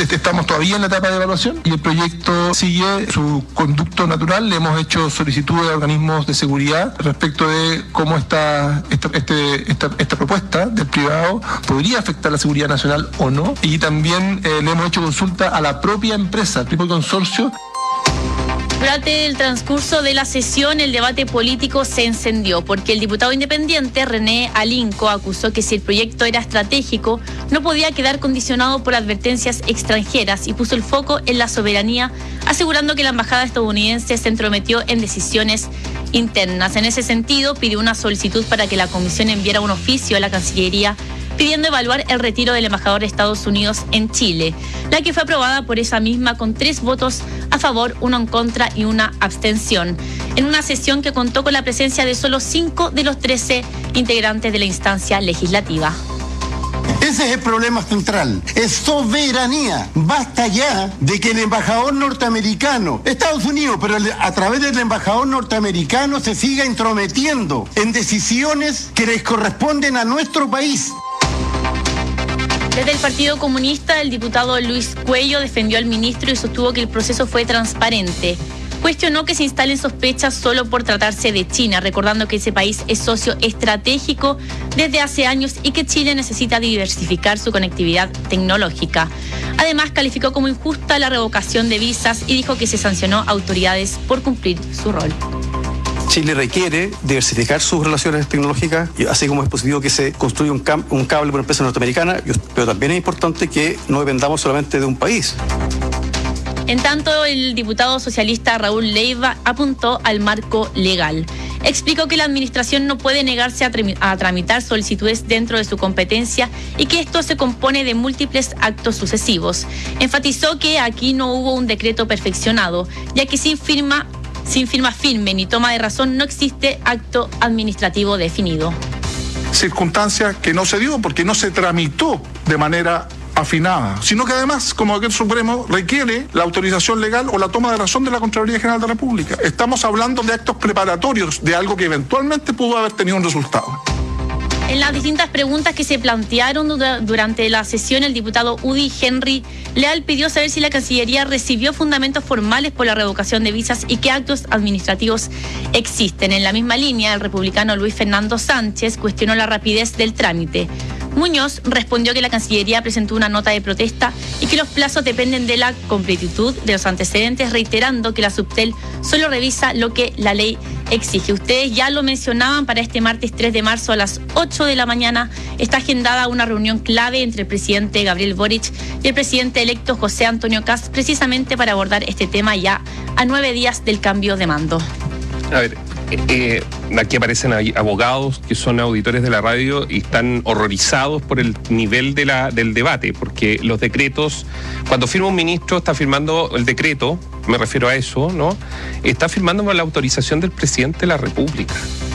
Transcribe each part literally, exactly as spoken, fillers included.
Estamos todavía en la etapa de evaluación y el proyecto sigue su conducto natural. Le hemos hecho solicitudes a organismos de seguridad respecto de cómo esta, esta, este, esta, esta propuesta del privado podría afectar la seguridad nacional o no. Y también eh, le hemos hecho consulta a la propia empresa, al propio consorcio. Durante el transcurso de la sesión, el debate político se encendió porque el diputado independiente René Alinco acusó que si el proyecto era estratégico, no podía quedar condicionado por advertencias extranjeras y puso el foco en la soberanía, asegurando que la embajada estadounidense se entrometió en decisiones internas. En ese sentido, pidió una solicitud para que la comisión enviara un oficio a la Cancillería pidiendo evaluar el retiro del embajador de Estados Unidos en Chile, la que fue aprobada por esa misma con tres votos a favor, uno en contra y una abstención, en una sesión que contó con la presencia de solo cinco de los trece integrantes de la instancia legislativa. Ese es el problema central, es soberanía. Basta ya de que el embajador norteamericano, Estados Unidos, pero a través del embajador norteamericano se siga intrometiendo en decisiones que les corresponden a nuestro país. Desde el Partido Comunista, el diputado Luis Cuello defendió al ministro y sostuvo que el proceso fue transparente. Cuestionó que se instalen sospechas solo por tratarse de China, recordando que ese país es socio estratégico desde hace años y que Chile necesita diversificar su conectividad tecnológica. Además, calificó como injusta la revocación de visas y dijo que se sancionó a autoridades por cumplir su rol. Chile requiere diversificar sus relaciones tecnológicas, así como es positivo que se construya un, cam- un cable por una empresa norteamericana, pero también es importante que no dependamos solamente de un país. En tanto, el diputado socialista Raúl Leiva apuntó al marco legal. Explicó que la administración no puede negarse a, trim- a tramitar solicitudes dentro de su competencia y que esto se compone de múltiples actos sucesivos. Enfatizó que aquí no hubo un decreto perfeccionado, ya que sin firma Sin firma firme ni toma de razón no existe acto administrativo definido. Circunstancia que no se dio porque no se tramitó de manera afinada, sino que además, como decreto supremo, requiere la autorización legal o la toma de razón de la Contraloría General de la República. Estamos hablando de actos preparatorios de algo que eventualmente pudo haber tenido un resultado. En las distintas preguntas que se plantearon durante la sesión, el diputado Udi Henry Leal pidió saber si la Cancillería recibió fundamentos formales por la revocación de visas y qué actos administrativos existen. En la misma línea, el republicano Luis Fernando Sánchez cuestionó la rapidez del trámite. Muñoz respondió que la Cancillería presentó una nota de protesta y que los plazos dependen de la completitud de los antecedentes, reiterando que la Subtel solo revisa lo que la ley exige. Ustedes ya lo mencionaban, para este martes tres de marzo a las ocho de la mañana está agendada una reunión clave entre el presidente Gabriel Boric y el presidente electo José Antonio Kast, precisamente para abordar este tema ya a nueve días del cambio de mando. A ver, eh, aquí aparecen abogados que son auditores de la radio y están horrorizados por el nivel de la, del debate, porque los decretos, cuando firma un ministro está firmando el decreto, me refiero a eso, ¿no? Está firmando con la autorización del presidente de la República.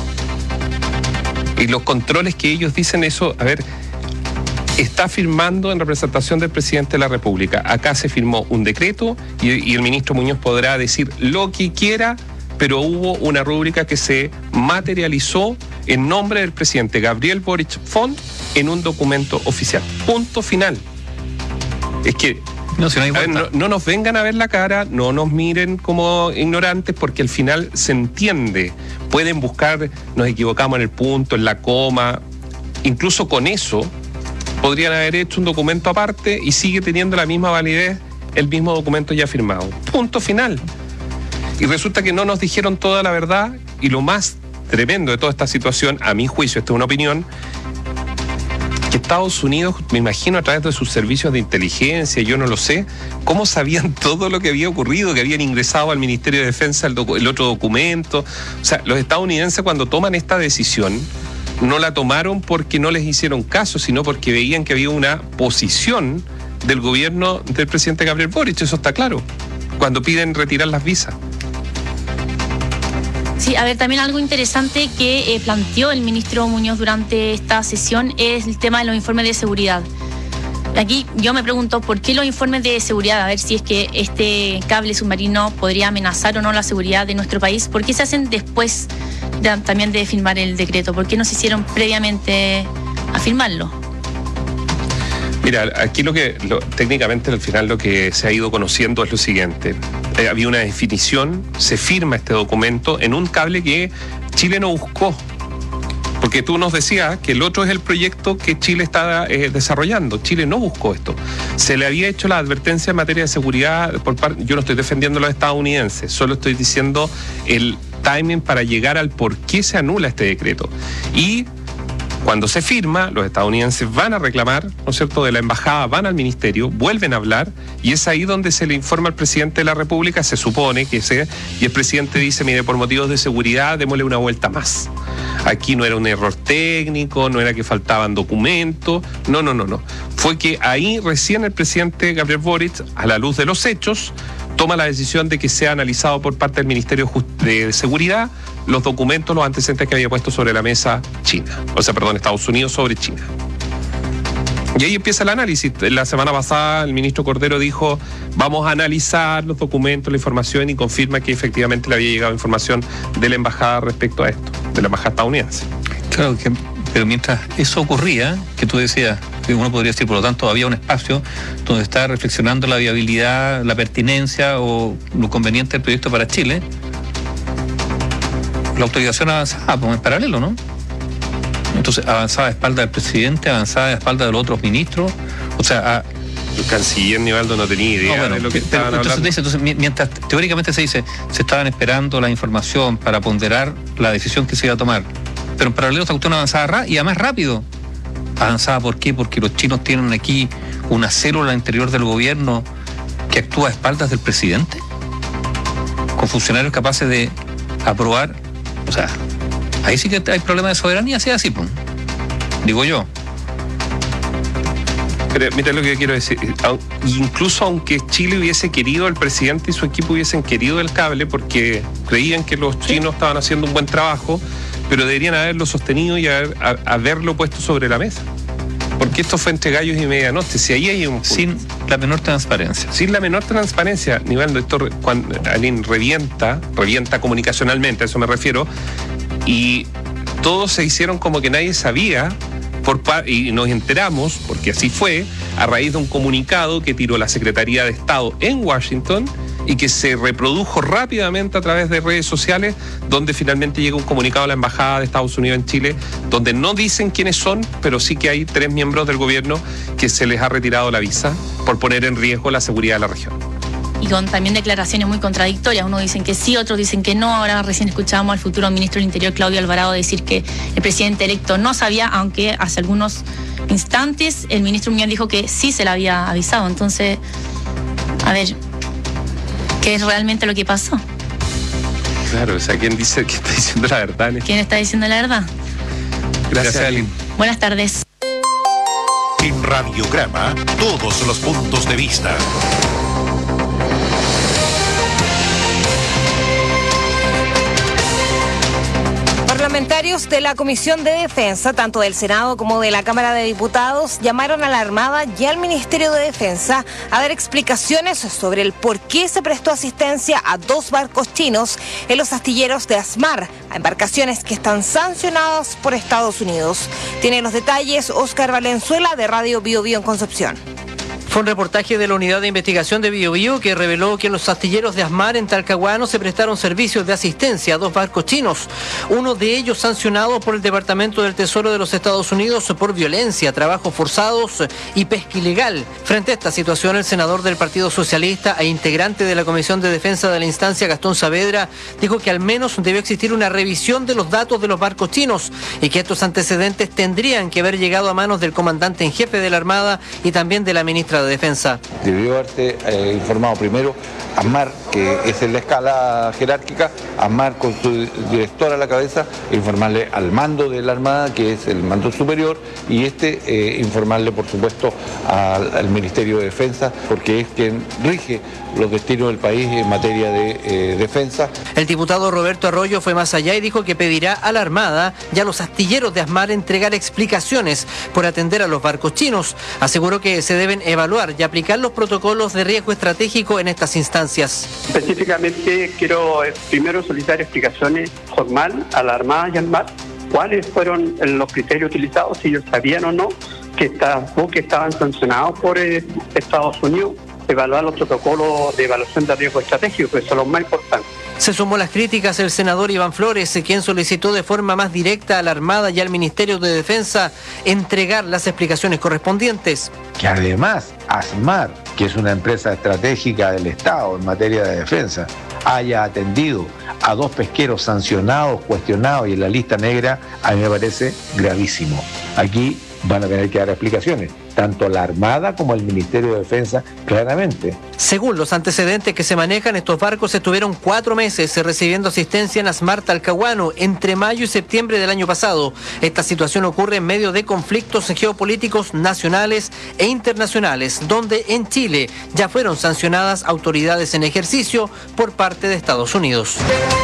Y los controles que ellos dicen eso, a ver, está firmando en representación del presidente de la República. Acá se firmó un decreto y, y el ministro Muñoz podrá decir lo que quiera, pero hubo una rúbrica que se materializó en nombre del presidente Gabriel Boric Font en un documento oficial. Punto final. Es que no, si no, hay a ver, no, no nos vengan a ver la cara, no nos miren como ignorantes, porque al final se entiende. Pueden buscar, nos equivocamos en el punto, en la coma. Incluso con eso podrían haber hecho un documento aparte y sigue teniendo la misma validez el mismo documento ya firmado. Punto final. Y resulta que no nos dijeron toda la verdad, y lo más tremendo de toda esta situación, a mi juicio, esta es una opinión, que Estados Unidos, me imagino a través de sus servicios de inteligencia, yo no lo sé, cómo sabían todo lo que había ocurrido, que habían ingresado al Ministerio de Defensa el, docu- el otro documento. O sea, los estadounidenses cuando toman esta decisión, no la tomaron porque no les hicieron caso, sino porque veían que había una posición del gobierno del presidente Gabriel Boric, eso está claro, cuando piden retirar las visas. Sí, a ver, también algo interesante que eh, planteó el ministro Muñoz durante esta sesión es el tema de los informes de seguridad. Aquí yo me pregunto por qué los informes de seguridad, a ver si es que este cable submarino podría amenazar o no la seguridad de nuestro país, ¿por qué se hacen después de, también de firmar el decreto? ¿Por qué no se hicieron previamente a firmarlo? Mira, aquí lo que lo, técnicamente al final lo que se ha ido conociendo es lo siguiente. Eh, había una definición, se firma este documento en un cable que Chile no buscó. Porque tú nos decías que el otro es el proyecto que Chile está eh, desarrollando. Chile no buscó esto. Se le había hecho la advertencia en materia de seguridad por parte. Yo no estoy defendiendo a los estadounidenses, solo estoy diciendo el timing para llegar al por qué se anula este decreto. Y cuando se firma, los estadounidenses van a reclamar, ¿no es cierto?, de la embajada, van al ministerio, vuelven a hablar, y es ahí donde se le informa al presidente de la República, se supone que se, y el presidente dice, mire, por motivos de seguridad, démosle una vuelta más. Aquí no era un error técnico, no era que faltaban documentos, no, no, no, no. Fue que ahí recién el presidente Gabriel Boric, a la luz de los hechos, toma la decisión de que sea analizado por parte del Ministerio de Seguridad los documentos, los antecedentes que había puesto sobre la mesa China, o sea, perdón, Estados Unidos sobre China. Y ahí empieza el análisis. La semana pasada el ministro Cordero dijo, vamos a analizar los documentos, la información, y confirma que efectivamente le había llegado información de la embajada respecto a esto, de la embajada estadounidense. Claro, que, pero mientras eso ocurría, que tú decías, que uno podría decir, por lo tanto, había un espacio donde está reflexionando la viabilidad, la pertinencia o lo conveniente del proyecto para Chile, la autorización avanzaba, pues en paralelo, ¿no? Entonces avanzaba a espalda del presidente, avanzaba a espalda de los otros ministros, o sea... A... El canciller Nivaldo no tenía idea no, bueno, de lo que pero, estaban entonces, hablando. Dice, entonces, mientras teóricamente se dice, se estaban esperando la información para ponderar la decisión que se iba a tomar, pero en paralelo esta cuestión avanzaba ra- y además rápido. ¿Avanzaba por qué? Porque los chinos tienen aquí una célula interior del gobierno que actúa a espaldas del presidente, con funcionarios capaces de aprobar, o sea... Ahí sí que hay problema de soberanía, si es así, pues. Digo yo. Pero mira lo que yo quiero decir. Incluso aunque Chile hubiese querido, el presidente y su equipo hubiesen querido el cable porque creían que los chinos estaban haciendo un buen trabajo, pero deberían haberlo sostenido y haber, a, haberlo puesto sobre la mesa. Porque esto fue entre gallos y medianoche. Si ahí hay un punto. Sin la menor transparencia. Sin la menor transparencia, Nivaldo, esto cuando alguien revienta, revienta comunicacionalmente, a eso me refiero, y todos se hicieron como que nadie sabía, por par- y nos enteramos, porque así fue, a raíz de un comunicado que tiró la Secretaría de Estado en Washington y que se reprodujo rápidamente a través de redes sociales, donde finalmente llega un comunicado a la Embajada de Estados Unidos en Chile, donde no dicen quiénes son, pero sí que hay tres miembros del gobierno que se les ha retirado la visa por poner en riesgo la seguridad de la región. Y con también declaraciones muy contradictorias. Unos dicen que sí, otros dicen que no. Ahora recién escuchábamos al futuro ministro del Interior, Claudio Alvarado, decir que el presidente electo no sabía, aunque hace algunos instantes el ministro Muñoz dijo que sí se le había avisado. Entonces, a ver, ¿qué es realmente lo que pasó? Claro, o sea, ¿quién dice que está diciendo la verdad? ¿Quién está diciendo la verdad? Gracias, Aline. Buenas tardes. En Radiograma, todos los puntos de vista. Parlamentarios de la Comisión de Defensa, tanto del Senado como de la Cámara de Diputados, llamaron a la Armada y al Ministerio de Defensa a dar explicaciones sobre el por qué se prestó asistencia a dos barcos chinos en los astilleros de Asmar, a embarcaciones que están sancionadas por Estados Unidos. Tiene los detalles Óscar Valenzuela de Radio Bio Bio en Concepción. Fue un reportaje de la Unidad de Investigación de Bio Bio que reveló que en los astilleros de Asmar en Talcahuano se prestaron servicios de asistencia a dos barcos chinos, uno de ellos sancionado por el Departamento del Tesoro de los Estados Unidos por violencia, trabajos forzados y pesca ilegal. Frente a esta situación, el senador del Partido Socialista e integrante de la Comisión de Defensa de la instancia, Gastón Saavedra, dijo que al menos debió existir una revisión de los datos de los barcos chinos y que estos antecedentes tendrían que haber llegado a manos del comandante en jefe de la Armada y también de la ministra de Defensa. Debió haberse eh, informado primero Asmar, que es en la escala jerárquica, Asmar con su director a la cabeza, informarle al mando de la Armada, que es el mando superior, y este eh, informarle, por supuesto, al, al Ministerio de Defensa, porque es quien rige los destinos del país en materia de eh, defensa. El diputado Roberto Arroyo fue más allá y dijo que pedirá a la Armada y a los astilleros de Asmar entregar explicaciones por atender a los barcos chinos. Aseguró que se deben evaluar y aplicar los protocolos de riesgo estratégico en estas instancias. Específicamente quiero eh, primero solicitar explicaciones formal a la Armada y al Mar, cuáles fueron los criterios utilizados, si ellos sabían o no que estos buques estaban sancionados por eh, Estados Unidos, evaluar los protocolos de evaluación de riesgo estratégico, que son los más importantes. Se sumó las críticas el senador Iván Flores, quien solicitó de forma más directa a la Armada y al Ministerio de Defensa entregar las explicaciones correspondientes. Que además ASMAR, que es una empresa estratégica del Estado en materia de defensa, haya atendido a dos pesqueros sancionados, cuestionados y en la lista negra, a mí me parece gravísimo. Aquí van a tener que dar explicaciones, tanto la Armada como el Ministerio de Defensa, claramente. Según los antecedentes que se manejan, estos barcos estuvieron cuatro meses recibiendo asistencia en ASMAR Talcahuano entre mayo y septiembre del año pasado. Esta situación ocurre en medio de conflictos geopolíticos nacionales e internacionales, donde en Chile ya fueron sancionadas autoridades en ejercicio por parte de Estados Unidos.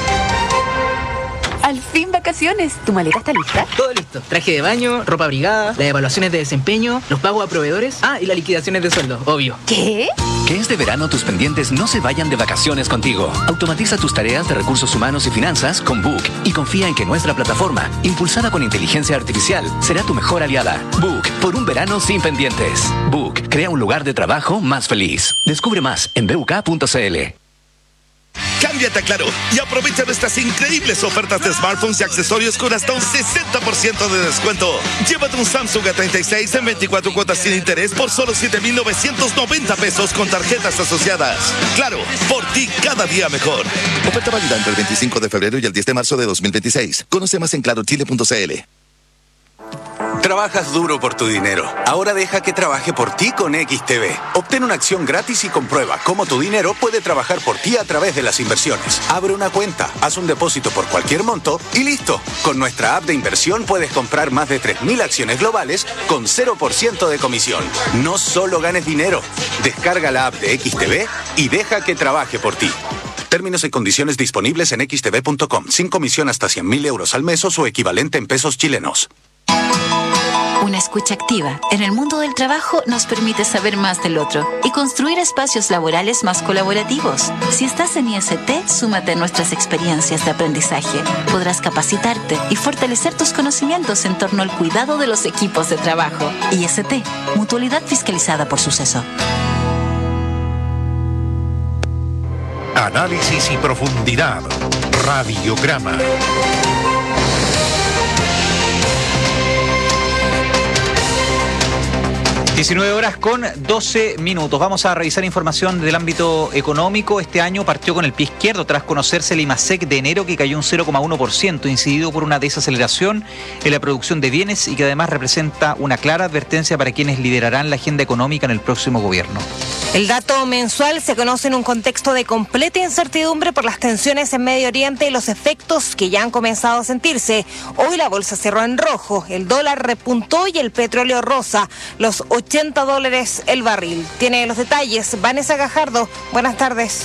Al fin vacaciones. ¿Tu maleta está lista? Todo listo. Traje de baño, ropa abrigada, las evaluaciones de desempeño, los pagos a proveedores. Ah, y las liquidaciones de sueldo, obvio. ¿Qué? Que este verano tus pendientes no se vayan de vacaciones contigo. Automatiza tus tareas de recursos humanos y finanzas con Book y confía en que nuestra plataforma, impulsada con inteligencia artificial, será tu mejor aliada. Book, por un verano sin pendientes. Book, crea un lugar de trabajo más feliz. Descubre más en b u k punto c l. Cámbiate a Claro y aprovecha nuestras increíbles ofertas de smartphones y accesorios con hasta un sesenta por ciento de descuento. Llévate un Samsung A treinta y seis en veinticuatro cuotas sin interés por solo siete mil novecientos noventa pesos con tarjetas asociadas. Claro, por ti cada día mejor. Oferta válida entre el veinticinco de febrero y el diez de marzo de dos mil veintiséis. Conoce más en claro chile punto c l. Trabajas duro por tu dinero. Ahora deja que trabaje por ti con X T B. Obtén una acción gratis y comprueba cómo tu dinero puede trabajar por ti a través de las inversiones. Abre una cuenta, haz un depósito por cualquier monto y listo. Con nuestra app de inversión puedes comprar más de tres mil acciones globales con cero por ciento de comisión. No solo ganes dinero. Descarga la app de X T B y deja que trabaje por ti. Términos y condiciones disponibles en x t b punto com. Sin comisión hasta cien mil euros al mes o su equivalente en pesos chilenos. Una escucha activa en el mundo del trabajo nos permite saber más del otro y construir espacios laborales más colaborativos. Si estás en I S T, súmate a nuestras experiencias de aprendizaje. Podrás capacitarte y fortalecer tus conocimientos en torno al cuidado de los equipos de trabajo. I S T, mutualidad fiscalizada por Suceso. Análisis y profundidad. Radiograma. diecinueve horas con doce minutos. Vamos a revisar información del ámbito económico. Este año partió con el pie izquierdo tras conocerse el IMASEC de enero, que cayó un cero coma uno por ciento, incidido por una desaceleración en la producción de bienes y que además representa una clara advertencia para quienes liderarán la agenda económica en el próximo gobierno. El dato mensual se conoce en un contexto de completa incertidumbre por las tensiones en Medio Oriente y los efectos que ya han comenzado a sentirse. Hoy la bolsa cerró en rojo, el dólar repuntó y el petróleo rosa, los ochenta dólares el barril. Tiene los detalles Vanessa Gajardo. Buenas tardes.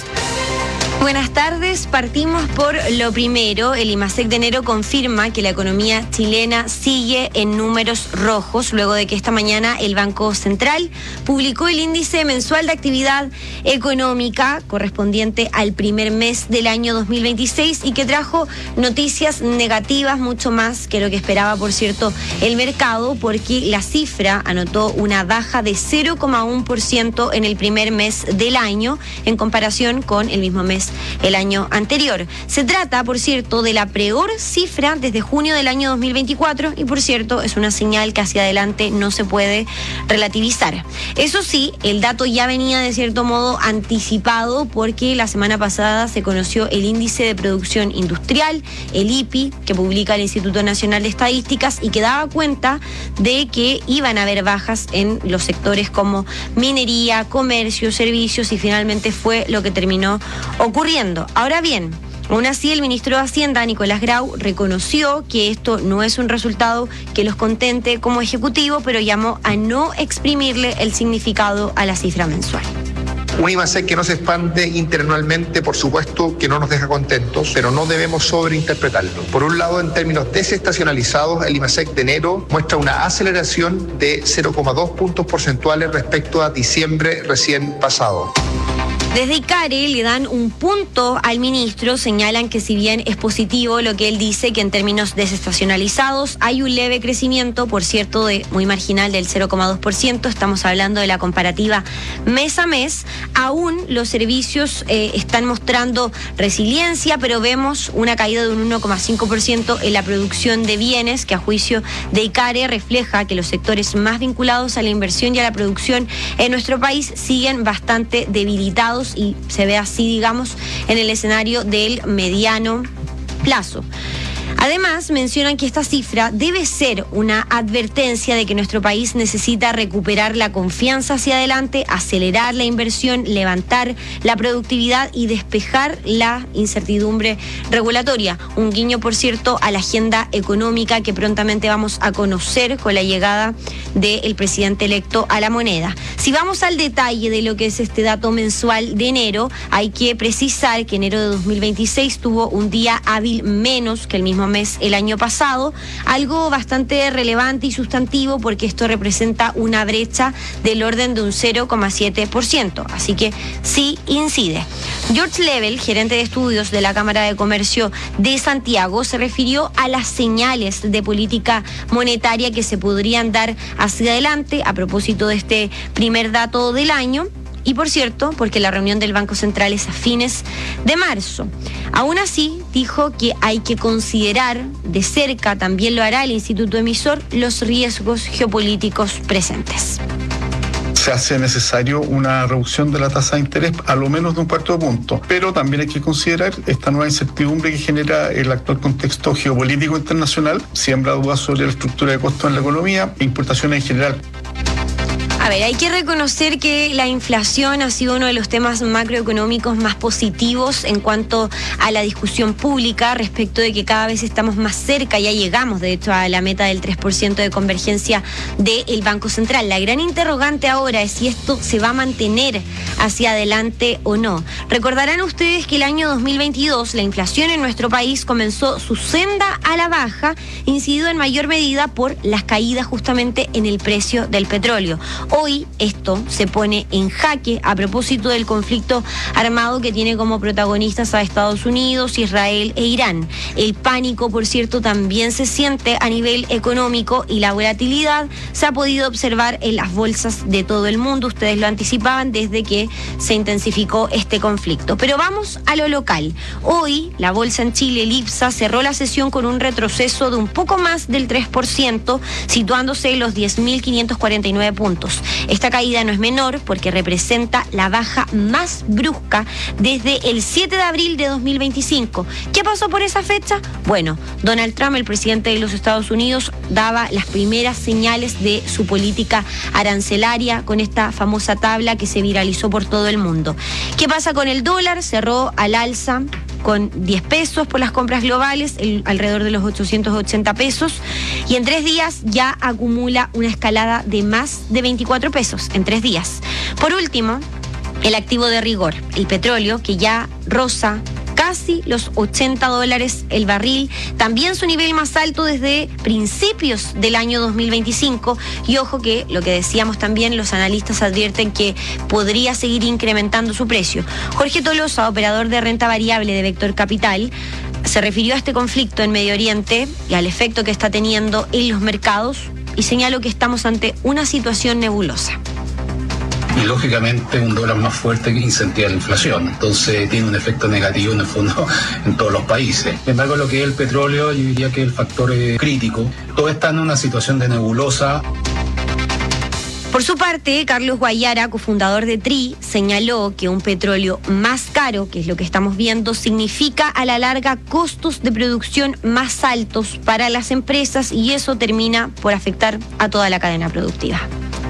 Buenas tardes, partimos por lo primero. El IMASEC de enero confirma que la economía chilena sigue en números rojos, luego de que esta mañana el Banco Central publicó el índice mensual de actividad económica correspondiente al primer mes del año dos mil veintiséis y que trajo noticias negativas, mucho más que lo que esperaba, por cierto, el mercado, porque la cifra anotó una baja de cero coma uno por ciento en el primer mes del año en comparación con el mismo mes el año anterior. Se trata, por cierto, de la peor cifra desde junio del año dos mil veinticuatro y, por cierto, es una señal que hacia adelante no se puede relativizar. Eso sí, el dato ya venía de cierto modo anticipado porque la semana pasada se conoció el índice de producción industrial, el I P I, que publica el Instituto Nacional de Estadísticas y que daba cuenta de que iban a haber bajas en los sectores como minería, comercio, servicios y finalmente fue lo que terminó ocurriendo. Ahora bien, aún así el ministro de Hacienda, Nicolás Grau, reconoció que esto no es un resultado que los contente como ejecutivo, pero llamó a no exprimirle el significado a la cifra mensual. Un IMASEC que no se expande interanualmente, por supuesto que no nos deja contentos, pero no debemos sobreinterpretarlo. Por un lado, en términos desestacionalizados, el IMASEC de enero muestra una aceleración de cero coma dos puntos porcentuales respecto a diciembre recién pasado. Desde ICARE le dan un punto al ministro, señalan que si bien es positivo lo que él dice, que en términos desestacionalizados hay un leve crecimiento, por cierto, de muy marginal del cero coma dos por ciento, estamos hablando de la comparativa mes a mes, aún los servicios eh, están mostrando resiliencia, pero vemos una caída de un uno coma cinco por ciento en la producción de bienes, que a juicio de ICARE refleja que los sectores más vinculados a la inversión y a la producción en nuestro país siguen bastante debilitados y se ve así, digamos, en el escenario del mediano plazo. Además, mencionan que esta cifra debe ser una advertencia de que nuestro país necesita recuperar la confianza hacia adelante, acelerar la inversión, levantar la productividad y despejar la incertidumbre regulatoria. Un guiño, por cierto, a la agenda económica que prontamente vamos a conocer con la llegada del presidente electo a la moneda. Si vamos al detalle de lo que es este dato mensual de enero, hay que precisar que enero de dos mil veintiséis tuvo un día hábil menos que el mismo mes el año pasado, algo bastante relevante y sustantivo porque esto representa una brecha del orden de un cero coma siete por ciento, así que sí incide. George Level, gerente de estudios de la Cámara de Comercio de Santiago, se refirió a las señales de política monetaria que se podrían dar hacia adelante a propósito de este primer dato del año. Y por cierto, porque la reunión del Banco Central es a fines de marzo. Aún así, dijo que hay que considerar de cerca, también lo hará el Instituto Emisor, los riesgos geopolíticos presentes. Se hace necesario una reducción de la tasa de interés a lo menos de un cuarto de punto, pero también hay que considerar esta nueva incertidumbre que genera el actual contexto geopolítico internacional, siembra dudas sobre la estructura de costos en la economía e importaciones en general. A ver, hay que reconocer que la inflación ha sido uno de los temas macroeconómicos más positivos en cuanto a la discusión pública respecto de que cada vez estamos más cerca, ya llegamos de hecho a la meta del tres por ciento de convergencia del Banco Central. La gran interrogante ahora es si esto se va a mantener hacia adelante o no. Recordarán ustedes que el año dos mil veintidós la inflación en nuestro país comenzó su senda a la baja, incidido en mayor medida por las caídas justamente en el precio del petróleo. Hoy esto se pone en jaque a propósito del conflicto armado que tiene como protagonistas a Estados Unidos, Israel e Irán. El pánico, por cierto, también se siente a nivel económico y la volatilidad se ha podido observar en las bolsas de todo el mundo. Ustedes lo anticipaban desde que se intensificó este conflicto. Pero vamos a lo local. Hoy la bolsa en Chile, el IPSA, cerró la sesión con un retroceso de un poco más del tres por ciento, situándose en los diez mil quinientos cuarenta y nueve puntos. Esta caída no es menor porque representa la baja más brusca desde el siete de abril de dos mil veinticinco. ¿Qué pasó por esa fecha? Bueno, Donald Trump, el presidente de los Estados Unidos, daba las primeras señales de su política arancelaria con esta famosa tabla que se viralizó por todo el mundo. ¿Qué pasa con el dólar? Cerró al alza con diez pesos por las compras globales, el, alrededor de los ochocientos ochenta pesos, y en tres días ya acumula una escalada de más de veinticuatro pesos en tres días. Por último, el activo de rigor, el petróleo, que ya roza casi los ochenta dólares el barril, también su nivel más alto desde principios del año dos mil veinticinco, y ojo que lo que decíamos también, los analistas advierten que podría seguir incrementando su precio. Jorge Tolosa, operador de renta variable de Vector Capital, se refirió a este conflicto en Medio Oriente y al efecto que está teniendo en los mercados y señaló que estamos ante una situación nebulosa. Y lógicamente un dólar más fuerte que incentiva la inflación, entonces tiene un efecto negativo en el fondo en todos los países. Sin embargo, lo que es el petróleo, yo diría que es el factor eh, crítico. Todo está en una situación de nebulosa. Por su parte, Carlos Guayara, cofundador de T R I, señaló que un petróleo más caro, que es lo que estamos viendo, significa a la larga costos de producción más altos para las empresas y eso termina por afectar a toda la cadena productiva.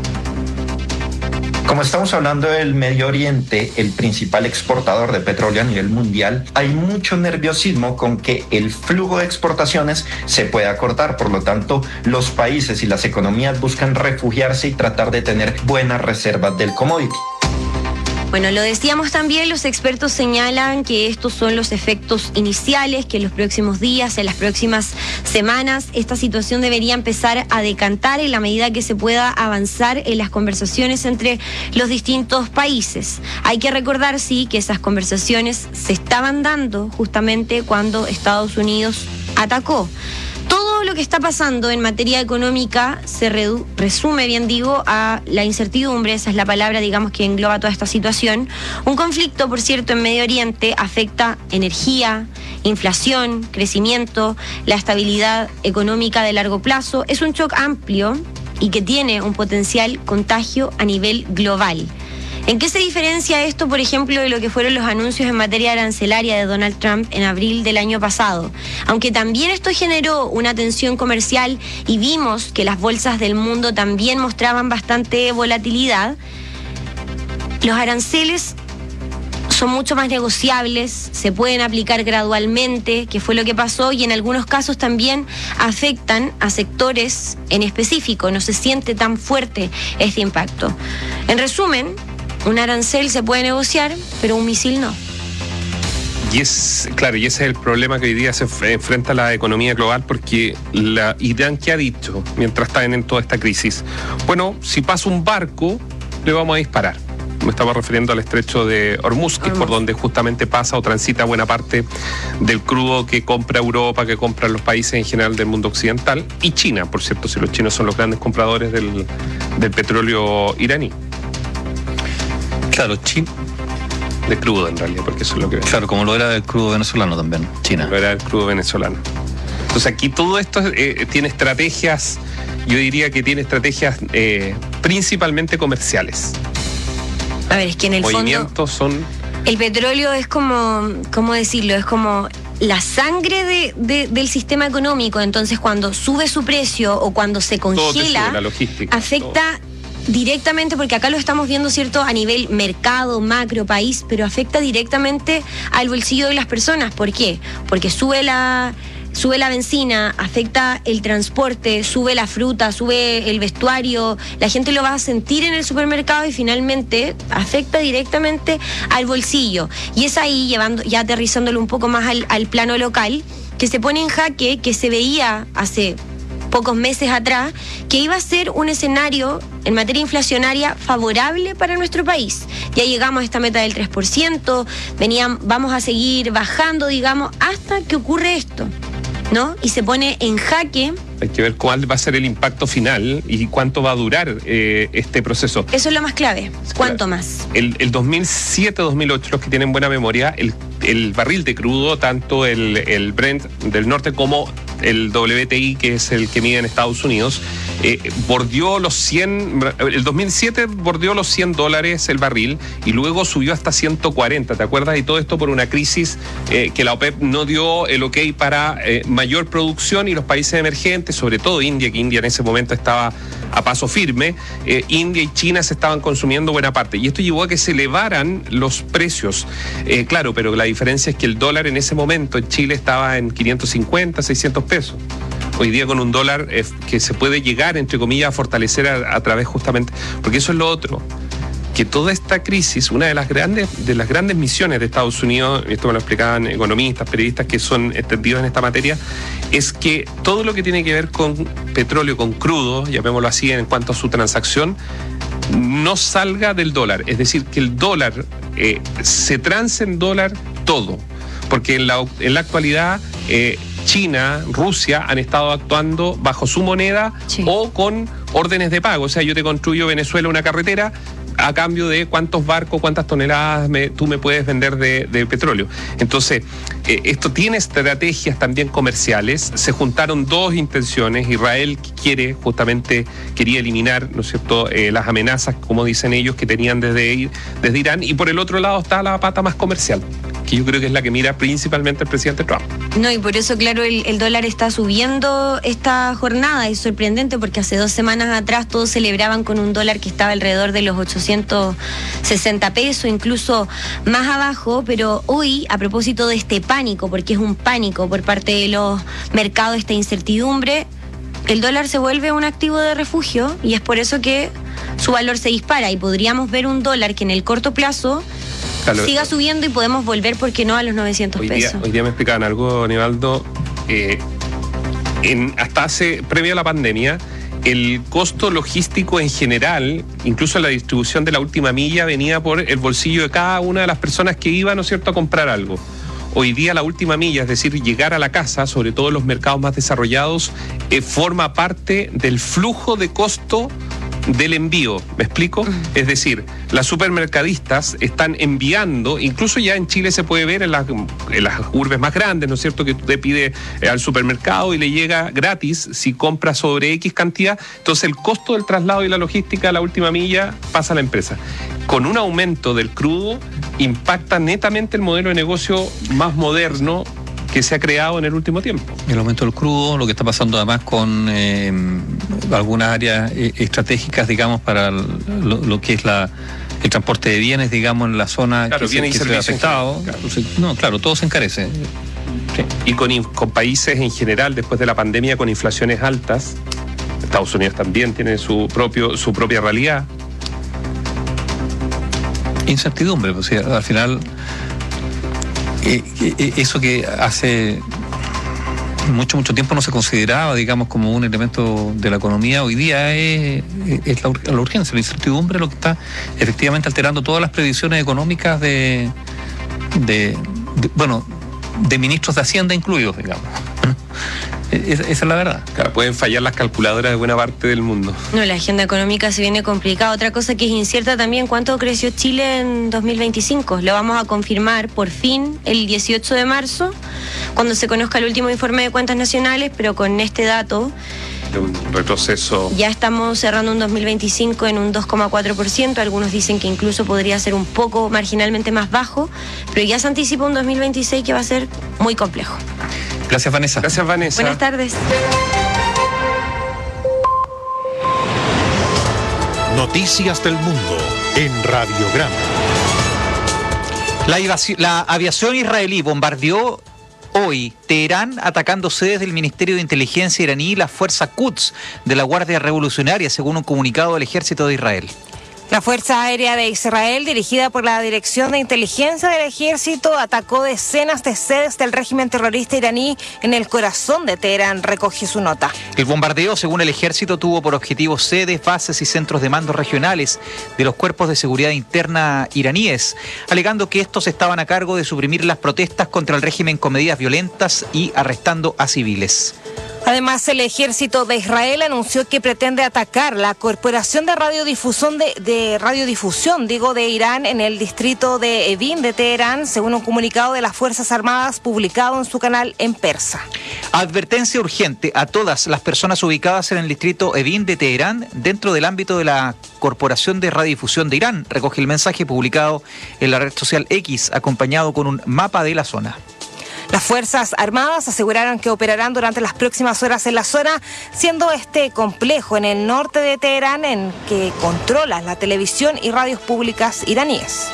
Como estamos hablando del Medio Oriente, el principal exportador de petróleo a nivel mundial, hay mucho nerviosismo con que el flujo de exportaciones se pueda cortar. Por lo tanto, los países y las economías buscan refugiarse y tratar de tener buenas reservas del commodity. Bueno, lo decíamos también, los expertos señalan que estos son los efectos iniciales, que en los próximos días, en las próximas semanas, esta situación debería empezar a decantar en la medida que se pueda avanzar en las conversaciones entre los distintos países. Hay que recordar, sí, que esas conversaciones se estaban dando justamente cuando Estados Unidos atacó. Todo lo que está pasando en materia económica se redu- resume, bien digo, a la incertidumbre, esa es la palabra, digamos, que engloba toda esta situación. Un conflicto, por cierto, en Medio Oriente afecta energía, inflación, crecimiento, la estabilidad económica de largo plazo. Es un shock amplio y que tiene un potencial contagio a nivel global. ¿En qué se diferencia esto, por ejemplo, de lo que fueron los anuncios en materia arancelaria de Donald Trump en abril del año pasado? Aunque también esto generó una tensión comercial y vimos que las bolsas del mundo también mostraban bastante volatilidad, los aranceles son mucho más negociables, se pueden aplicar gradualmente, que fue lo que pasó, y en algunos casos también afectan a sectores en específico, no se siente tan fuerte este impacto. En resumen, un arancel se puede negociar, pero un misil no. Y es, claro, y ese es el problema que hoy día se enfrenta la economía global, porque la Irán, ¿qué ha dicho mientras están en toda esta crisis? Bueno, si pasa un barco, le vamos a disparar. Me estaba refiriendo al estrecho de Hormuz, que es por donde justamente pasa o transita buena parte del crudo que compra Europa, que compran los países en general del mundo occidental, y China, por cierto, si los chinos son los grandes compradores del, del petróleo iraní. Claro, China. De crudo, en realidad, porque eso es lo que... Claro, como lo era del crudo venezolano también, China. Lo era del crudo venezolano. Entonces aquí todo esto eh, tiene estrategias, yo diría que tiene estrategias eh, principalmente comerciales. A ver, es que en el Movimientos fondo... son... El petróleo es como, ¿cómo decirlo? Es como la sangre de, de, del sistema económico. Entonces, cuando sube su precio o cuando se congela, sube, la logística, afecta... todo. Directamente, porque acá lo estamos viendo, ¿cierto?, a nivel mercado, macro, país, pero afecta directamente al bolsillo de las personas. ¿Por qué? Porque sube la, sube la benzina, afecta el transporte, sube la fruta, sube el vestuario, la gente lo va a sentir en el supermercado y finalmente afecta directamente al bolsillo. Y es ahí, llevando, ya aterrizándolo un poco más al, al plano local, que se pone en jaque, que se veía hace pocos meses atrás, que iba a ser un escenario en materia inflacionaria favorable para nuestro país. Ya llegamos a esta meta del tres por ciento, venían, vamos a seguir bajando, digamos, hasta que ocurre esto, ¿no? Y se pone en jaque. Hay que ver cuál va a ser el impacto final y cuánto va a durar eh, este proceso. Eso es lo más clave. ¿Cuánto más? El, el dos mil siete dos mil ocho, los que tienen buena memoria, el, el barril de crudo, tanto el, el Brent del norte como el W T I, que es el que mide en Estados Unidos, eh, bordeó los cien, el dos mil siete bordeó los cien dólares el barril y luego subió hasta ciento cuarenta, ¿te acuerdas? Y todo esto por una crisis eh, que la OPEP no dio el ok para eh, mayor producción, y los países emergentes, sobre todo India, que India en ese momento estaba a paso firme, eh, India y China se estaban consumiendo buena parte, y esto llevó a que se elevaran los precios. Eh, claro, pero la diferencia es que el dólar en ese momento en Chile estaba en quinientos cincuenta, seiscientos pesos. Hoy día con un dólar eh, que se puede llegar, entre comillas, a fortalecer a, a través justamente, porque eso es lo otro, que toda esta crisis, una de las grandes de las grandes misiones de Estados Unidos, esto me lo explicaban economistas, periodistas que son entendidos en esta materia, es que todo lo que tiene que ver con petróleo, con crudo, llamémoslo así en cuanto a su transacción, no salga del dólar. Es decir, que el dólar eh, se trance en dólar todo, porque en la, en la actualidad eh, China, Rusia han estado actuando bajo su moneda, sí, o con órdenes de pago. O sea, yo te construyo Venezuela una carretera a cambio de cuántos barcos, cuántas toneladas me, tú me puedes vender de, de petróleo. Entonces, eh, esto tiene estrategias también comerciales. Se juntaron dos intenciones. Israel quiere, justamente, quería eliminar, ¿no es cierto?, eh, las amenazas, como dicen ellos, que tenían desde, desde Irán. Y por el otro lado está la pata más comercial, que yo creo que es la que mira principalmente el presidente Trump. No, y por eso, claro, el, el dólar está subiendo esta jornada. Es sorprendente porque hace dos semanas atrás todos celebraban con un dólar que estaba alrededor de los ochocientos sesenta pesos, incluso más abajo, pero hoy, a propósito de este pánico, porque es un pánico por parte de los mercados, esta incertidumbre, el dólar se vuelve un activo de refugio, y es por eso que su valor se dispara y podríamos ver un dólar que en el corto plazo claro, siga subiendo y podemos volver, ¿por qué no?, a los novecientos hoy pesos. Día, hoy día me explicaban algo, Aníbaldo, eh, en, hasta hace, previo a la pandemia, el costo logístico en general, incluso la distribución de la última milla, venía por el bolsillo de cada una de las personas que iban, ¿no es cierto?, a comprar algo. Hoy día la última milla, es decir, llegar a la casa, sobre todo en los mercados más desarrollados, eh, forma parte del flujo de costo del envío, ¿me explico? Uh-huh. Es decir, las supermercadistas están enviando, incluso ya en Chile se puede ver en las, en las urbes más grandes, ¿no es cierto?, que tú te pides eh, al supermercado y le llega gratis si compras sobre X cantidad, entonces el costo del traslado y la logística a la última milla pasa a la empresa. Con un aumento del crudo impacta netamente el modelo de negocio más moderno que se ha creado en el último tiempo. El aumento del crudo, lo que está pasando además con eh, algunas áreas eh, estratégicas, digamos, para lo, lo que es la el transporte de bienes, digamos, en la zona claro, que, se, que se ve afectado. Claro. No, claro, todo se encarece. Sí. Y con, con países en general, después de la pandemia, con inflaciones altas, Estados Unidos también tiene su propio su propia realidad. Incertidumbre, pues, o sea, al final eh, eh, eso que hace mucho, mucho tiempo no se consideraba, digamos, como un elemento de la economía, hoy día es, es la, la urgencia, la incertidumbre, lo que está efectivamente alterando todas las previsiones económicas de, de, de bueno, de ministros de Hacienda incluidos, digamos. Esa es la verdad. Claro, pueden fallar las calculadoras de buena parte del mundo. No, la agenda económica se viene complicada. Otra cosa que es incierta también, ¿cuánto creció Chile en dos mil veinticinco? Lo vamos a confirmar por fin el dieciocho de marzo, cuando se conozca el último informe de cuentas nacionales, pero con este dato de un retroceso. Ya estamos cerrando un dos mil veinticinco en un dos coma cuatro por ciento, algunos dicen que incluso podría ser un poco marginalmente más bajo, pero ya se anticipa un dos mil veintiséis que va a ser muy complejo. Gracias, Vanessa. Gracias, Vanessa. Buenas tardes. Noticias del Mundo en Radiograma. La, la aviación israelí bombardeó hoy Teherán, atacando sedes del Ministerio de Inteligencia iraní y la Fuerza Quds de la Guardia Revolucionaria, según un comunicado del Ejército de Israel. La Fuerza Aérea de Israel, dirigida por la Dirección de Inteligencia del Ejército, atacó decenas de sedes del régimen terrorista iraní en el corazón de Teherán, recoge su nota. El bombardeo, según el Ejército, tuvo por objetivo sedes, bases y centros de mando regionales de los cuerpos de seguridad interna iraníes, alegando que estos estaban a cargo de suprimir las protestas contra el régimen con medidas violentas y arrestando a civiles. Además, el ejército de Israel anunció que pretende atacar la Corporación de Radiodifusión de, de Radiodifusión, digo, de Irán en el distrito de Evin de Teherán, según un comunicado de las Fuerzas Armadas publicado en su canal en persa. Advertencia urgente a todas las personas ubicadas en el distrito Evin de Teherán dentro del ámbito de la Corporación de Radiodifusión de Irán, recoge el mensaje publicado en la red social X, acompañado con un mapa de la zona. Las Fuerzas Armadas aseguraron que operarán durante las próximas horas en la zona, siendo este complejo en el norte de Teherán en que controla la televisión y radios públicas iraníes.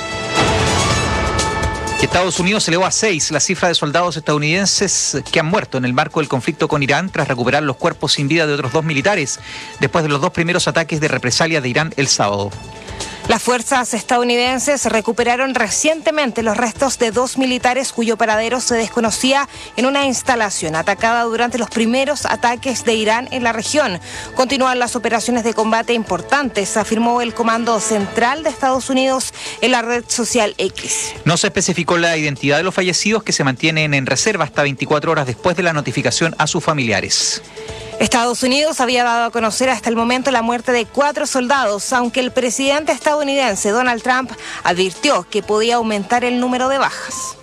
Estados Unidos elevó a seis la cifra de soldados estadounidenses que han muerto en el marco del conflicto con Irán tras recuperar los cuerpos sin vida de otros dos militares, después de los dos primeros ataques de represalia de Irán el sábado. Las fuerzas estadounidenses recuperaron recientemente los restos de dos militares cuyo paradero se desconocía en una instalación atacada durante los primeros ataques de Irán en la región. Continúan las operaciones de combate importantes, afirmó el Comando Central de Estados Unidos en la red social X. No se especificó la identidad de los fallecidos, que se mantienen en reserva hasta veinticuatro horas después de la notificación a sus familiares. Estados Unidos había dado a conocer hasta el momento la muerte de cuatro soldados, aunque el presidente estadounidense Donald Trump advirtió que podía aumentar el número de bajas.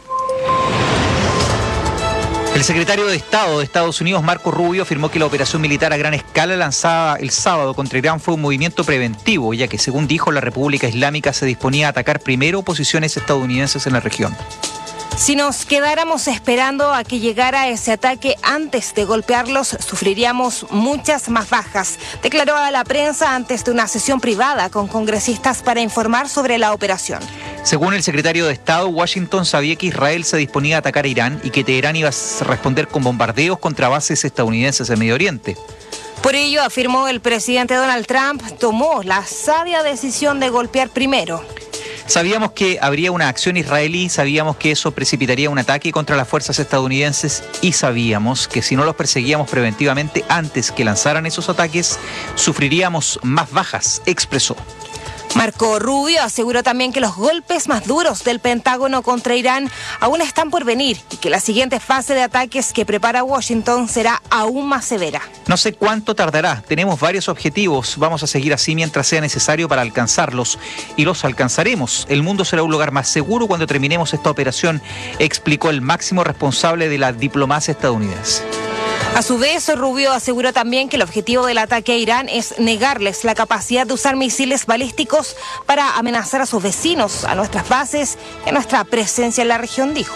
El secretario de Estado de Estados Unidos, Marco Rubio, afirmó que la operación militar a gran escala lanzada el sábado contra Irán fue un movimiento preventivo, ya que, según dijo, la República Islámica se disponía a atacar primero posiciones estadounidenses en la región. Si nos quedáramos esperando a que llegara ese ataque antes de golpearlos, sufriríamos muchas más bajas, declaró a la prensa antes de una sesión privada con congresistas para informar sobre la operación. Según el secretario de Estado, Washington sabía que Israel se disponía a atacar a Irán y que Teherán iba a responder con bombardeos contra bases estadounidenses en Medio Oriente. Por Por ello, afirmó el presidente Donald Trump, tomó la sabia decisión de golpear primero. Sabíamos que habría una acción israelí, sabíamos que eso precipitaría un ataque contra las fuerzas estadounidenses y sabíamos que si no los perseguíamos preventivamente antes que lanzaran esos ataques, sufriríamos más bajas, expresó. Marco Rubio aseguró también que los golpes más duros del Pentágono contra Irán aún están por venir y que la siguiente fase de ataques que prepara Washington será aún más severa. No sé cuánto tardará, tenemos varios objetivos, vamos a seguir así mientras sea necesario para alcanzarlos y los alcanzaremos. El mundo será un lugar más seguro cuando terminemos esta operación, explicó el máximo responsable de la diplomacia estadounidense. A su vez, Rubio aseguró también que el objetivo del ataque a Irán es negarles la capacidad de usar misiles balísticos para amenazar a sus vecinos, a nuestras bases y a nuestra presencia en la región, dijo.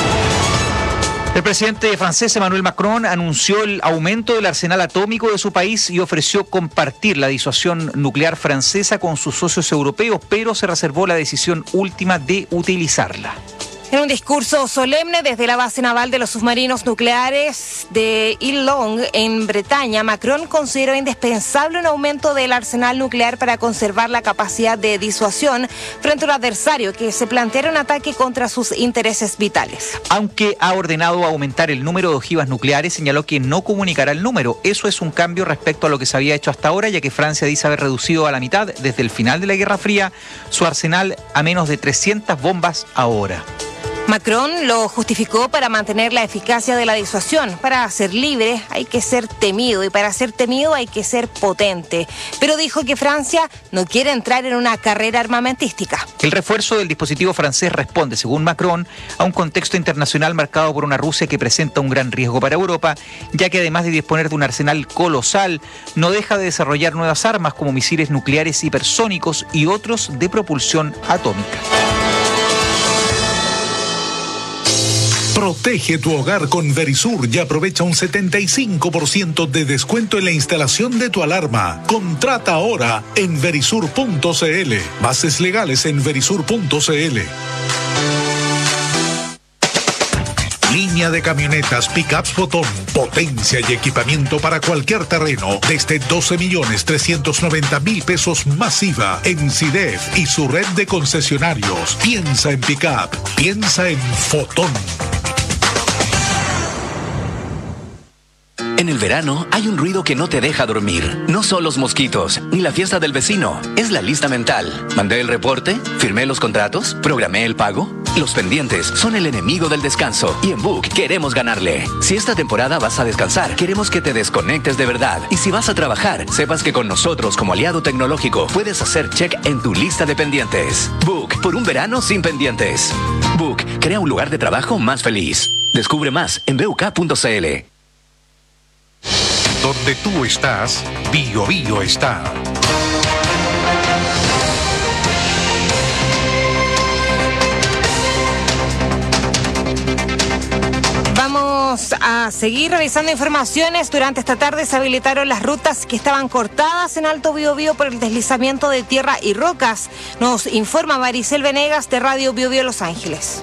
El presidente francés Emmanuel Macron anunció el aumento del arsenal atómico de su país y ofreció compartir la disuasión nuclear francesa con sus socios europeos, pero se reservó la decisión última de utilizarla. En un discurso solemne desde la base naval de los submarinos nucleares de Île-Longue en Bretaña, Macron consideró indispensable un aumento del arsenal nuclear para conservar la capacidad de disuasión frente a un adversario que se planteara un ataque contra sus intereses vitales. Aunque ha ordenado aumentar el número de ojivas nucleares, señaló que no comunicará el número. Eso es un cambio respecto a lo que se había hecho hasta ahora, ya que Francia dice haber reducido a la mitad desde el final de la Guerra Fría su arsenal a menos de trescientas bombas ahora. Macron lo justificó para mantener la eficacia de la disuasión. Para ser libre hay que ser temido y para ser temido hay que ser potente. Pero dijo que Francia no quiere entrar en una carrera armamentística. El refuerzo del dispositivo francés responde, según Macron, a un contexto internacional marcado por una Rusia que presenta un gran riesgo para Europa, ya que además de disponer de un arsenal colosal, no deja de desarrollar nuevas armas como misiles nucleares hipersónicos y otros de propulsión atómica. Protege tu hogar con Verisur y aprovecha un setenta y cinco por ciento de descuento en la instalación de tu alarma. Contrata ahora en verisur punto cl. Bases legales en verisur punto cl. Línea de camionetas Pickups Fotón. Potencia y equipamiento para cualquier terreno. Desde doce millones trescientos noventa mil pesos masiva en CIDEF y su red de concesionarios. Piensa en Pickup. Piensa en Fotón. En el verano hay un ruido que no te deja dormir. No son los mosquitos, ni la fiesta del vecino. Es la lista mental. ¿Mandé el reporte? ¿Firmé los contratos? ¿Programé el pago? Los pendientes son el enemigo del descanso y en Book queremos ganarle. Si esta temporada vas a descansar, queremos que te desconectes de verdad. Y si vas a trabajar, sepas que con nosotros como aliado tecnológico puedes hacer check en tu lista de pendientes. Book, por un verano sin pendientes. Book, crea un lugar de trabajo más feliz. Descubre más en b u k punto c l. Donde tú estás, Bio Bio está. Vamos a seguir revisando informaciones. Durante esta tarde se habilitaron las rutas que estaban cortadas en Alto Biobío por el deslizamiento de tierra y rocas. Nos informa Maricel Venegas de Radio Biobío Los Ángeles.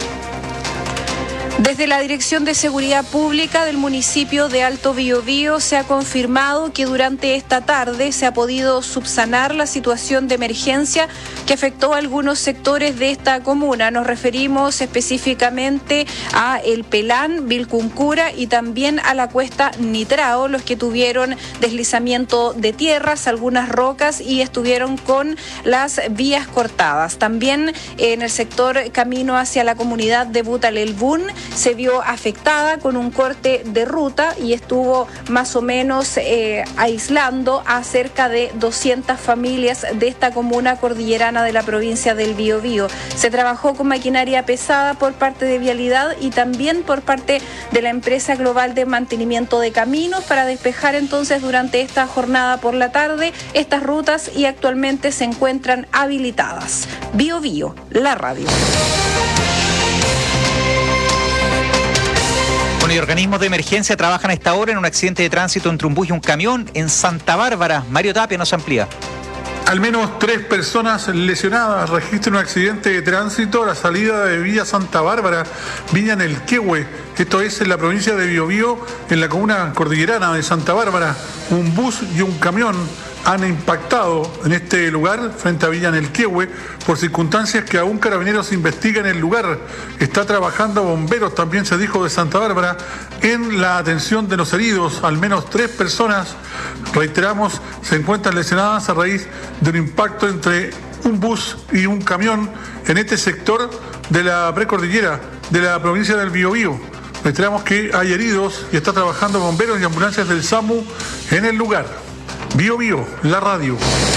Desde la Dirección de Seguridad Pública del municipio de Alto Biobío se ha confirmado que durante esta tarde se ha podido subsanar la situación de emergencia que afectó a algunos sectores de esta comuna. Nos referimos específicamente a El Pelán, Vilcuncura y también a la Cuesta Nitrao, los que tuvieron deslizamiento de tierras, algunas rocas y estuvieron con las vías cortadas. También en el sector camino hacia la comunidad de Butalelbún se vio afectada con un corte de ruta y estuvo más o menos eh, aislando a cerca de doscientas familias de esta comuna cordillerana de la provincia del Biobío. Se trabajó con maquinaria pesada por parte de Vialidad y también por parte de la empresa global de mantenimiento de caminos para despejar entonces durante esta jornada por la tarde estas rutas y actualmente se encuentran habilitadas. Biobío, la radio. Y organismos de emergencia trabajan a esta hora en un accidente de tránsito entre un bus y un camión en Santa Bárbara. Mario Tapia nos amplía. Al menos tres personas lesionadas registran un accidente de tránsito a la salida de Villa Santa Bárbara, Viña Nelquehue. Esto es en la provincia de Biobío, en la comuna cordillerana de Santa Bárbara. Un bus y un camión han impactado en este lugar frente a Villa Nelquehue por circunstancias que aún Carabineros investiga en el lugar. Está trabajando bomberos, también se dijo, de Santa Bárbara en la atención de los heridos. Al menos tres personas, reiteramos, se encuentran lesionadas a raíz de un impacto entre un bus y un camión en este sector de la precordillera de la provincia del Biobío. Reiteramos que hay heridos y está trabajando bomberos y ambulancias del SAMU en el lugar. Bio Bio, la radio.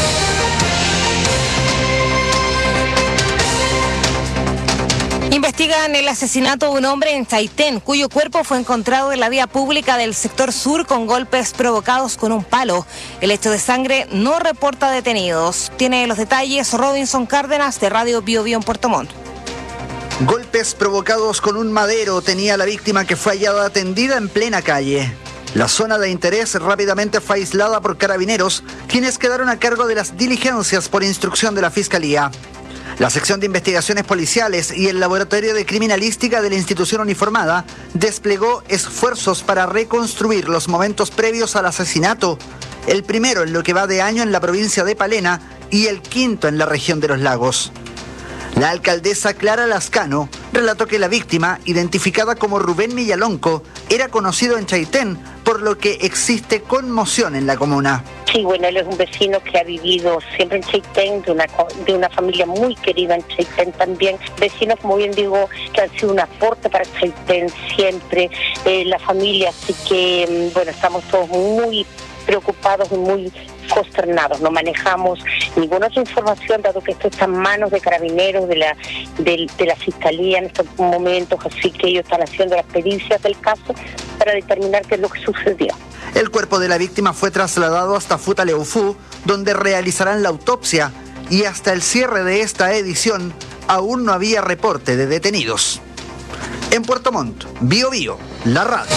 Investigan el asesinato de un hombre en Chaitén, cuyo cuerpo fue encontrado en la vía pública del sector sur con golpes provocados con un palo. El hecho de sangre no reporta detenidos. Tiene los detalles Robinson Cárdenas de Radio Bio Bio en Puerto Montt. Golpes provocados con un madero tenía la víctima, que fue hallada atendida en plena calle. La zona de interés rápidamente fue aislada por Carabineros, quienes quedaron a cargo de las diligencias por instrucción de la Fiscalía. La sección de investigaciones policiales y el laboratorio de criminalística de la institución uniformada desplegó esfuerzos para reconstruir los momentos previos al asesinato, el primero en lo que va de año en la provincia de Palena y el quinto en la región de los Lagos. La alcaldesa Clara Lascano relató que la víctima, identificada como Rubén Millalonco, era conocido en Chaitén, por lo que existe conmoción en la comuna. Sí, bueno, él es un vecino que ha vivido siempre en Chaitén, de una, de una familia muy querida en Chaitén también. Vecinos, como bien digo, que han sido un aporte para Chaitén siempre, eh, la familia, así que, bueno, estamos todos muy preocupados y muy consternados. No manejamos ninguna otra información, dado que esto está en manos de Carabineros, de la, de, de la Fiscalía en estos momentos, así que ellos están haciendo las pericias del caso para determinar qué es lo que sucedió. El cuerpo de la víctima fue trasladado hasta Futaleufú, donde realizarán la autopsia, y hasta el cierre de esta edición aún no había reporte de detenidos. En Puerto Montt, Bio Bio, la radio.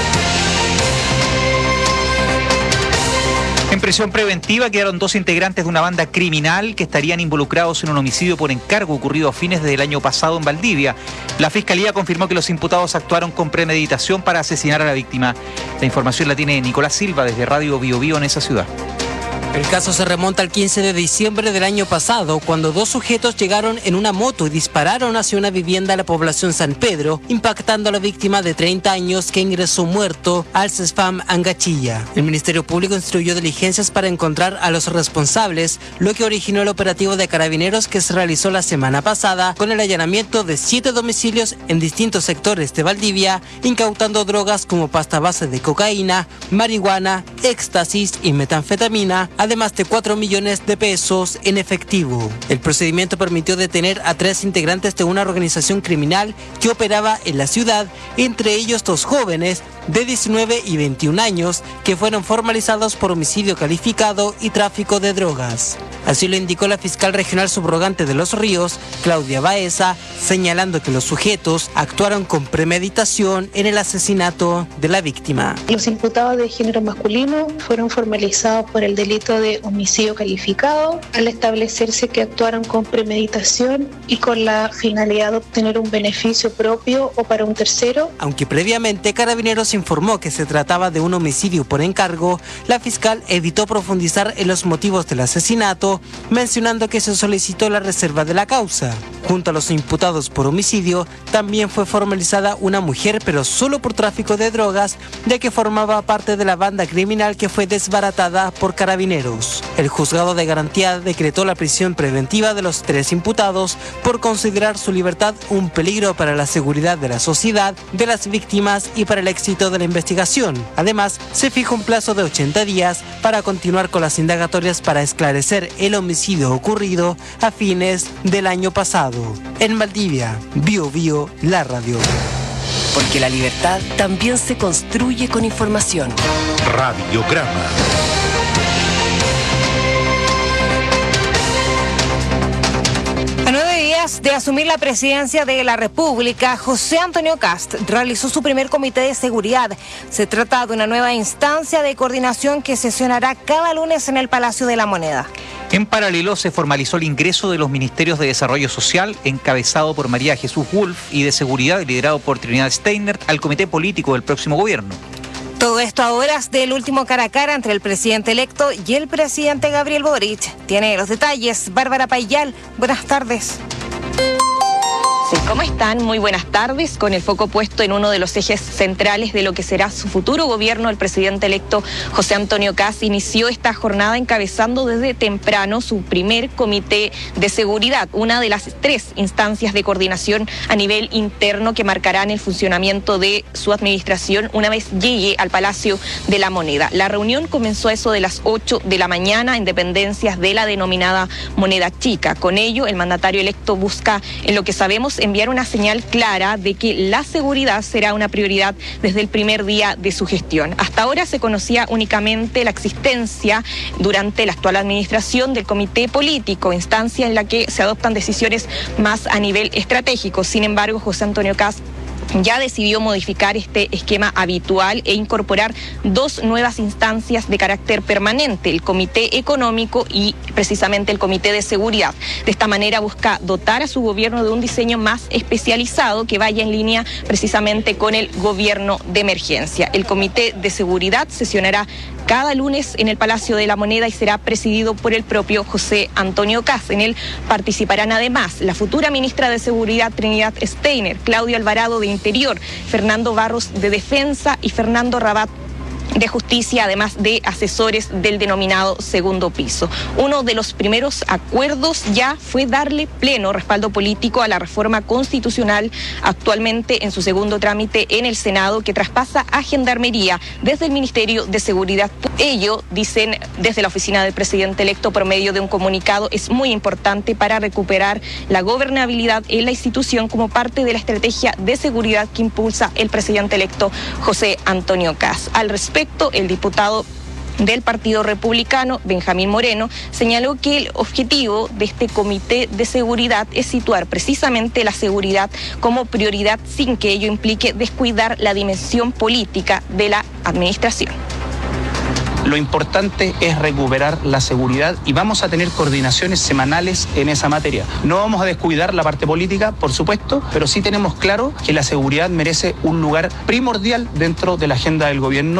En prisión preventiva quedaron dos integrantes de una banda criminal que estarían involucrados en un homicidio por encargo ocurrido a fines del año pasado en Valdivia. La Fiscalía confirmó que los imputados actuaron con premeditación para asesinar a la víctima. La información la tiene Nicolás Silva desde Radio Bio Bio en esa ciudad. El caso se remonta al quince de diciembre del año pasado, cuando dos sujetos llegaron en una moto y dispararon hacia una vivienda de la población San Pedro, impactando a la víctima de treinta años que ingresó muerto al CESFAM Angachilla. El Ministerio Público instruyó diligencias para encontrar a los responsables, lo que originó el operativo de Carabineros que se realizó la semana pasada con el allanamiento de siete domicilios en distintos sectores de Valdivia, incautando drogas como pasta base de cocaína, marihuana, éxtasis y metanfetamina, además de cuatro millones de pesos en efectivo. El procedimiento permitió detener a tres integrantes de una organización criminal que operaba en la ciudad, entre ellos dos jóvenes de diecinueve y veintiún años que fueron formalizados por homicidio calificado y tráfico de drogas. Así lo indicó la fiscal regional subrogante de Los Ríos, Claudia Baeza, señalando que los sujetos actuaron con premeditación en el asesinato de la víctima. Los imputados de género masculino fueron formalizados por el delito de homicidio calificado, al establecerse que actuaron con premeditación y con la finalidad de obtener un beneficio propio o para un tercero. Aunque previamente Carabineros informó que se trataba de un homicidio por encargo, la fiscal evitó profundizar en los motivos del asesinato, mencionando que se solicitó la reserva de la causa. Junto a los imputados por homicidio, también fue formalizada una mujer, pero solo por tráfico de drogas, ya que formaba parte de la banda criminal que fue desbaratada por Carabineros. El juzgado de garantía decretó la prisión preventiva de los tres imputados por considerar su libertad un peligro para la seguridad de la sociedad, de las víctimas y para el éxito de la investigación. Además, se fijó un plazo de ochenta días para continuar con las indagatorias para esclarecer el homicidio ocurrido a fines del año pasado. En Valdivia, Bio Bio, la radio. Porque la libertad también se construye con información. Radiograma. A nueve días de asumir la presidencia de la República, José Antonio Kast realizó su primer comité de seguridad. Se trata de una nueva instancia de coordinación que sesionará cada lunes en el Palacio de la Moneda. En paralelo se formalizó el ingreso de los Ministerios de Desarrollo Social, encabezado por María Jesús Wolf, y de Seguridad, liderado por Trinidad Steiner, al comité político del próximo gobierno. Todo esto a horas del último cara a cara entre el presidente electo y el presidente Gabriel Boric. Tiene los detalles Bárbara Payal. Buenas tardes. Sí, ¿cómo están? Muy buenas tardes. Con el foco puesto en uno de los ejes centrales de lo que será su futuro gobierno, el presidente electo José Antonio Kast inició esta jornada encabezando desde temprano su primer comité de seguridad, una de las tres instancias de coordinación a nivel interno que marcarán el funcionamiento de su administración una vez llegue al Palacio de la Moneda. La reunión comenzó a eso de las ocho de la mañana en dependencias de la denominada Moneda Chica. Con ello, el mandatario electo busca, en lo que sabemos, enviar una señal clara de que la seguridad será una prioridad desde el primer día de su gestión. Hasta ahora se conocía únicamente la existencia durante la actual administración del comité político, instancia en la que se adoptan decisiones más a nivel estratégico. Sin embargo, José Antonio Kast ya decidió modificar este esquema habitual e incorporar dos nuevas instancias de carácter permanente, el Comité Económico y precisamente el Comité de Seguridad. De esta manera busca dotar a su gobierno de un diseño más especializado que vaya en línea precisamente con el gobierno de emergencia. El Comité de Seguridad sesionará cada lunes en el Palacio de la Moneda y será presidido por el propio José Antonio Kast. En él participarán además la futura ministra de Seguridad Trinidad Steiner, Claudio Alvarado de Interior, Fernando Barros de Defensa y Fernando Rabat de Justicia, además de asesores del denominado segundo piso. Uno de los primeros acuerdos ya fue darle pleno respaldo político a la reforma constitucional actualmente en su segundo trámite en el Senado, que traspasa a Gendarmería desde el Ministerio de Seguridad. Ello, dicen desde la oficina del presidente electo por medio de un comunicado, es muy importante para recuperar la gobernabilidad en la institución como parte de la estrategia de seguridad que impulsa el presidente electo José Antonio Kast. Al respecto, el diputado del Partido Republicano, Benjamín Moreno, señaló que el objetivo de este comité de seguridad es situar precisamente la seguridad como prioridad sin que ello implique descuidar la dimensión política de la administración. Lo importante es recuperar la seguridad y vamos a tener coordinaciones semanales en esa materia. No vamos a descuidar la parte política, por supuesto, pero sí tenemos claro que la seguridad merece un lugar primordial dentro de la agenda del gobierno.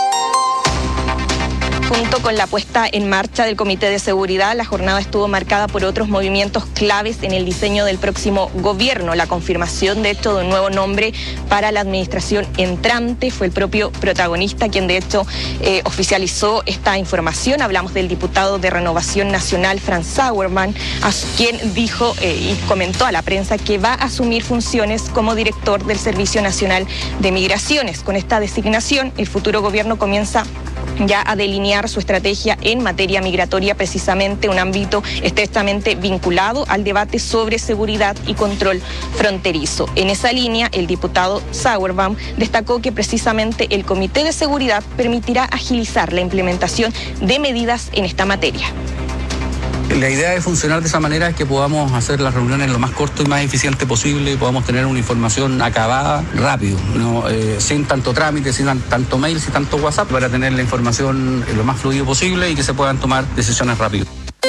Junto con la puesta en marcha del Comité de Seguridad, la jornada estuvo marcada por otros movimientos claves en el diseño del próximo gobierno. La confirmación, de hecho, de un nuevo nombre para la administración entrante fue el propio protagonista quien, de hecho, eh, oficializó esta información. Hablamos del diputado de Renovación Nacional, Franz Sauermann, a quien dijo eh, y comentó a la prensa que va a asumir funciones como director del Servicio Nacional de Migraciones. Con esta designación, el futuro gobierno comienza ya a delinear su estrategia en materia migratoria, precisamente un ámbito estrechamente vinculado al debate sobre seguridad y control fronterizo. En esa línea, el diputado Sauerbaum destacó que precisamente el Comité de Seguridad permitirá agilizar la implementación de medidas en esta materia. La idea de funcionar de esa manera es que podamos hacer las reuniones lo más corto y más eficiente posible y podamos tener una información acabada rápido, ¿no? eh, sin tanto trámite, sin tanto mail, sin tanto WhatsApp, para tener la información lo más fluido posible y que se puedan tomar decisiones rápido.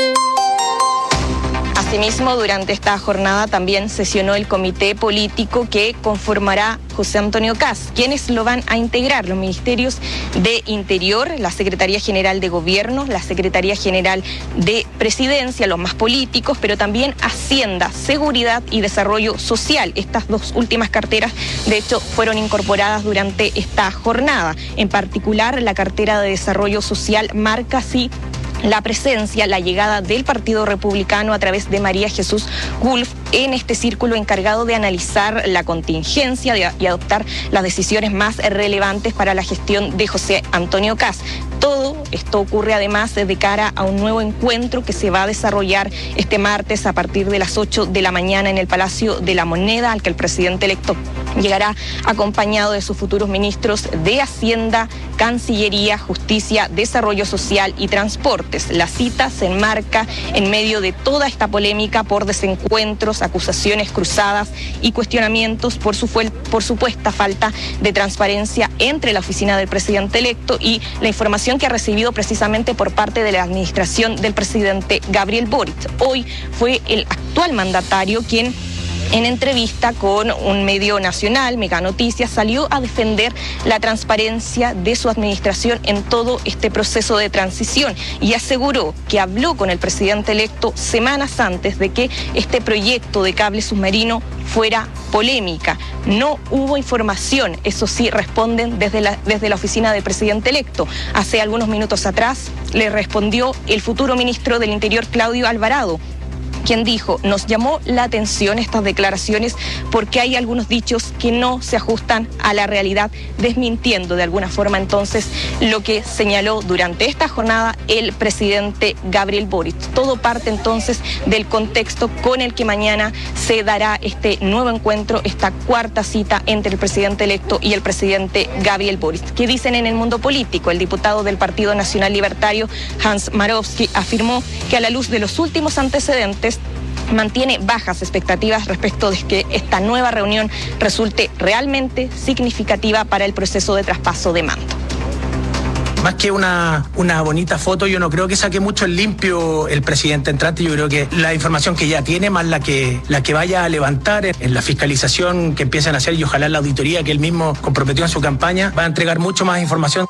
Asimismo, durante esta jornada también sesionó el comité político que conformará José Antonio Kast. ¿Quiénes lo van a integrar? Los ministerios de Interior, la Secretaría General de Gobierno, la Secretaría General de Presidencia, los más políticos, pero también Hacienda, Seguridad y Desarrollo Social. Estas dos últimas carteras, de hecho, fueron incorporadas durante esta jornada. En particular, la cartera de Desarrollo Social marca así la presencia, la llegada del Partido Republicano a través de María Jesús Wolf en este círculo encargado de analizar la contingencia de, y adoptar las decisiones más relevantes para la gestión de José Antonio Kast. Todo esto ocurre además de cara a un nuevo encuentro que se va a desarrollar este martes a partir de las ocho de la mañana en el Palacio de la Moneda, al que el presidente electo Llegará acompañado de sus futuros ministros de Hacienda, Cancillería, Justicia, Desarrollo Social y Transportes. La cita se enmarca en medio de toda esta polémica por desencuentros, acusaciones cruzadas y cuestionamientos por su por supuesta falta de transparencia entre la oficina del presidente electo y la información que ha recibido precisamente por parte de la administración del presidente Gabriel Boric. Hoy fue el actual mandatario quien, en entrevista con un medio nacional, Mega Noticias, salió a defender la transparencia de su administración en todo este proceso de transición y aseguró que habló con el presidente electo semanas antes de que este proyecto de cable submarino fuera polémica. No hubo información, eso sí, responden desde la, desde la oficina del presidente electo. Hace algunos minutos atrás le respondió el futuro ministro del Interior, Claudio Alvarado, quien dijo: nos llamó la atención estas declaraciones porque hay algunos dichos que no se ajustan a la realidad, desmintiendo de alguna forma entonces lo que señaló durante esta jornada el presidente Gabriel Boric. Todo parte entonces del contexto con el que mañana se dará este nuevo encuentro, esta cuarta cita entre el presidente electo y el presidente Gabriel Boric. ¿Qué dicen en el mundo político? El diputado del Partido Nacional Libertario, Hans Marowski, afirmó que a la luz de los últimos antecedentes mantiene bajas expectativas respecto de que esta nueva reunión resulte realmente significativa para el proceso de traspaso de mando. Más que una, una bonita foto, yo no creo que saque mucho en limpio el presidente entrante. Yo creo que la información que ya tiene, más la que, la que vaya a levantar en, en la fiscalización que empiezan a hacer, y ojalá la auditoría que él mismo comprometió en su campaña, va a entregar mucho más información.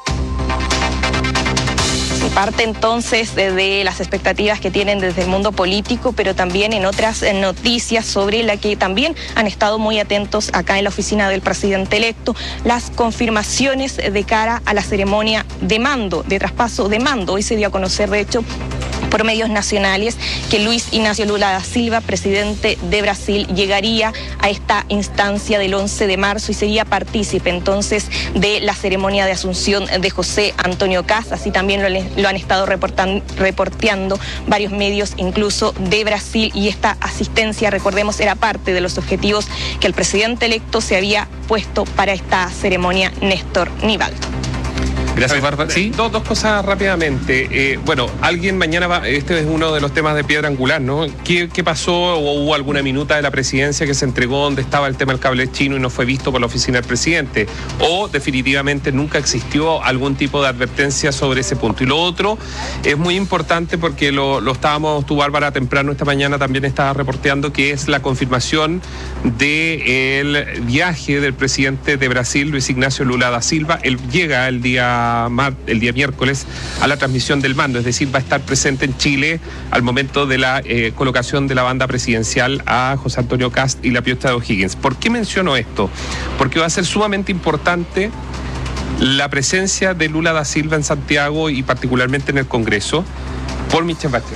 Parte entonces de, de las expectativas que tienen desde el mundo político, pero también en otras en noticias sobre la que también han estado muy atentos acá en la oficina del presidente electo, las confirmaciones de cara a la ceremonia de mando, de traspaso de mando. Hoy se dio a conocer, de hecho, por medios nacionales, que Luis Ignacio Lula da Silva, presidente de Brasil, llegaría a esta instancia del once de marzo y sería partícipe entonces de la ceremonia de asunción de José Antonio Kast. Así también lo, lo han estado reportan, reporteando varios medios, incluso de Brasil, y esta asistencia, recordemos, era parte de los objetivos que el presidente electo se había puesto para esta ceremonia, Néstor Nivaldo. Gracias, Bárbara. ¿Sí? Dos, dos cosas rápidamente. Eh, bueno, alguien mañana va, este es uno de los temas de piedra angular, ¿no? ¿Qué, qué pasó? ¿O hubo alguna minuta de la presidencia que se entregó donde estaba el tema del cable chino y no fue visto por la oficina del presidente? ¿O definitivamente nunca existió algún tipo de advertencia sobre ese punto? Y lo otro es muy importante porque lo, lo estábamos, tú, Bárbara, temprano esta mañana también estabas reporteando, que es la confirmación del viaje del presidente de Brasil, Luis Ignacio Lula da Silva. Él llega el día el día miércoles a la transmisión del mando, es decir, va a estar presente en Chile al momento de la eh, colocación de la banda presidencial a José Antonio Kast y la Piosta de O'Higgins. ¿Por qué menciono esto? Porque va a ser sumamente importante la presencia de Lula da Silva en Santiago y particularmente en el Congreso por Michelle Bachelet.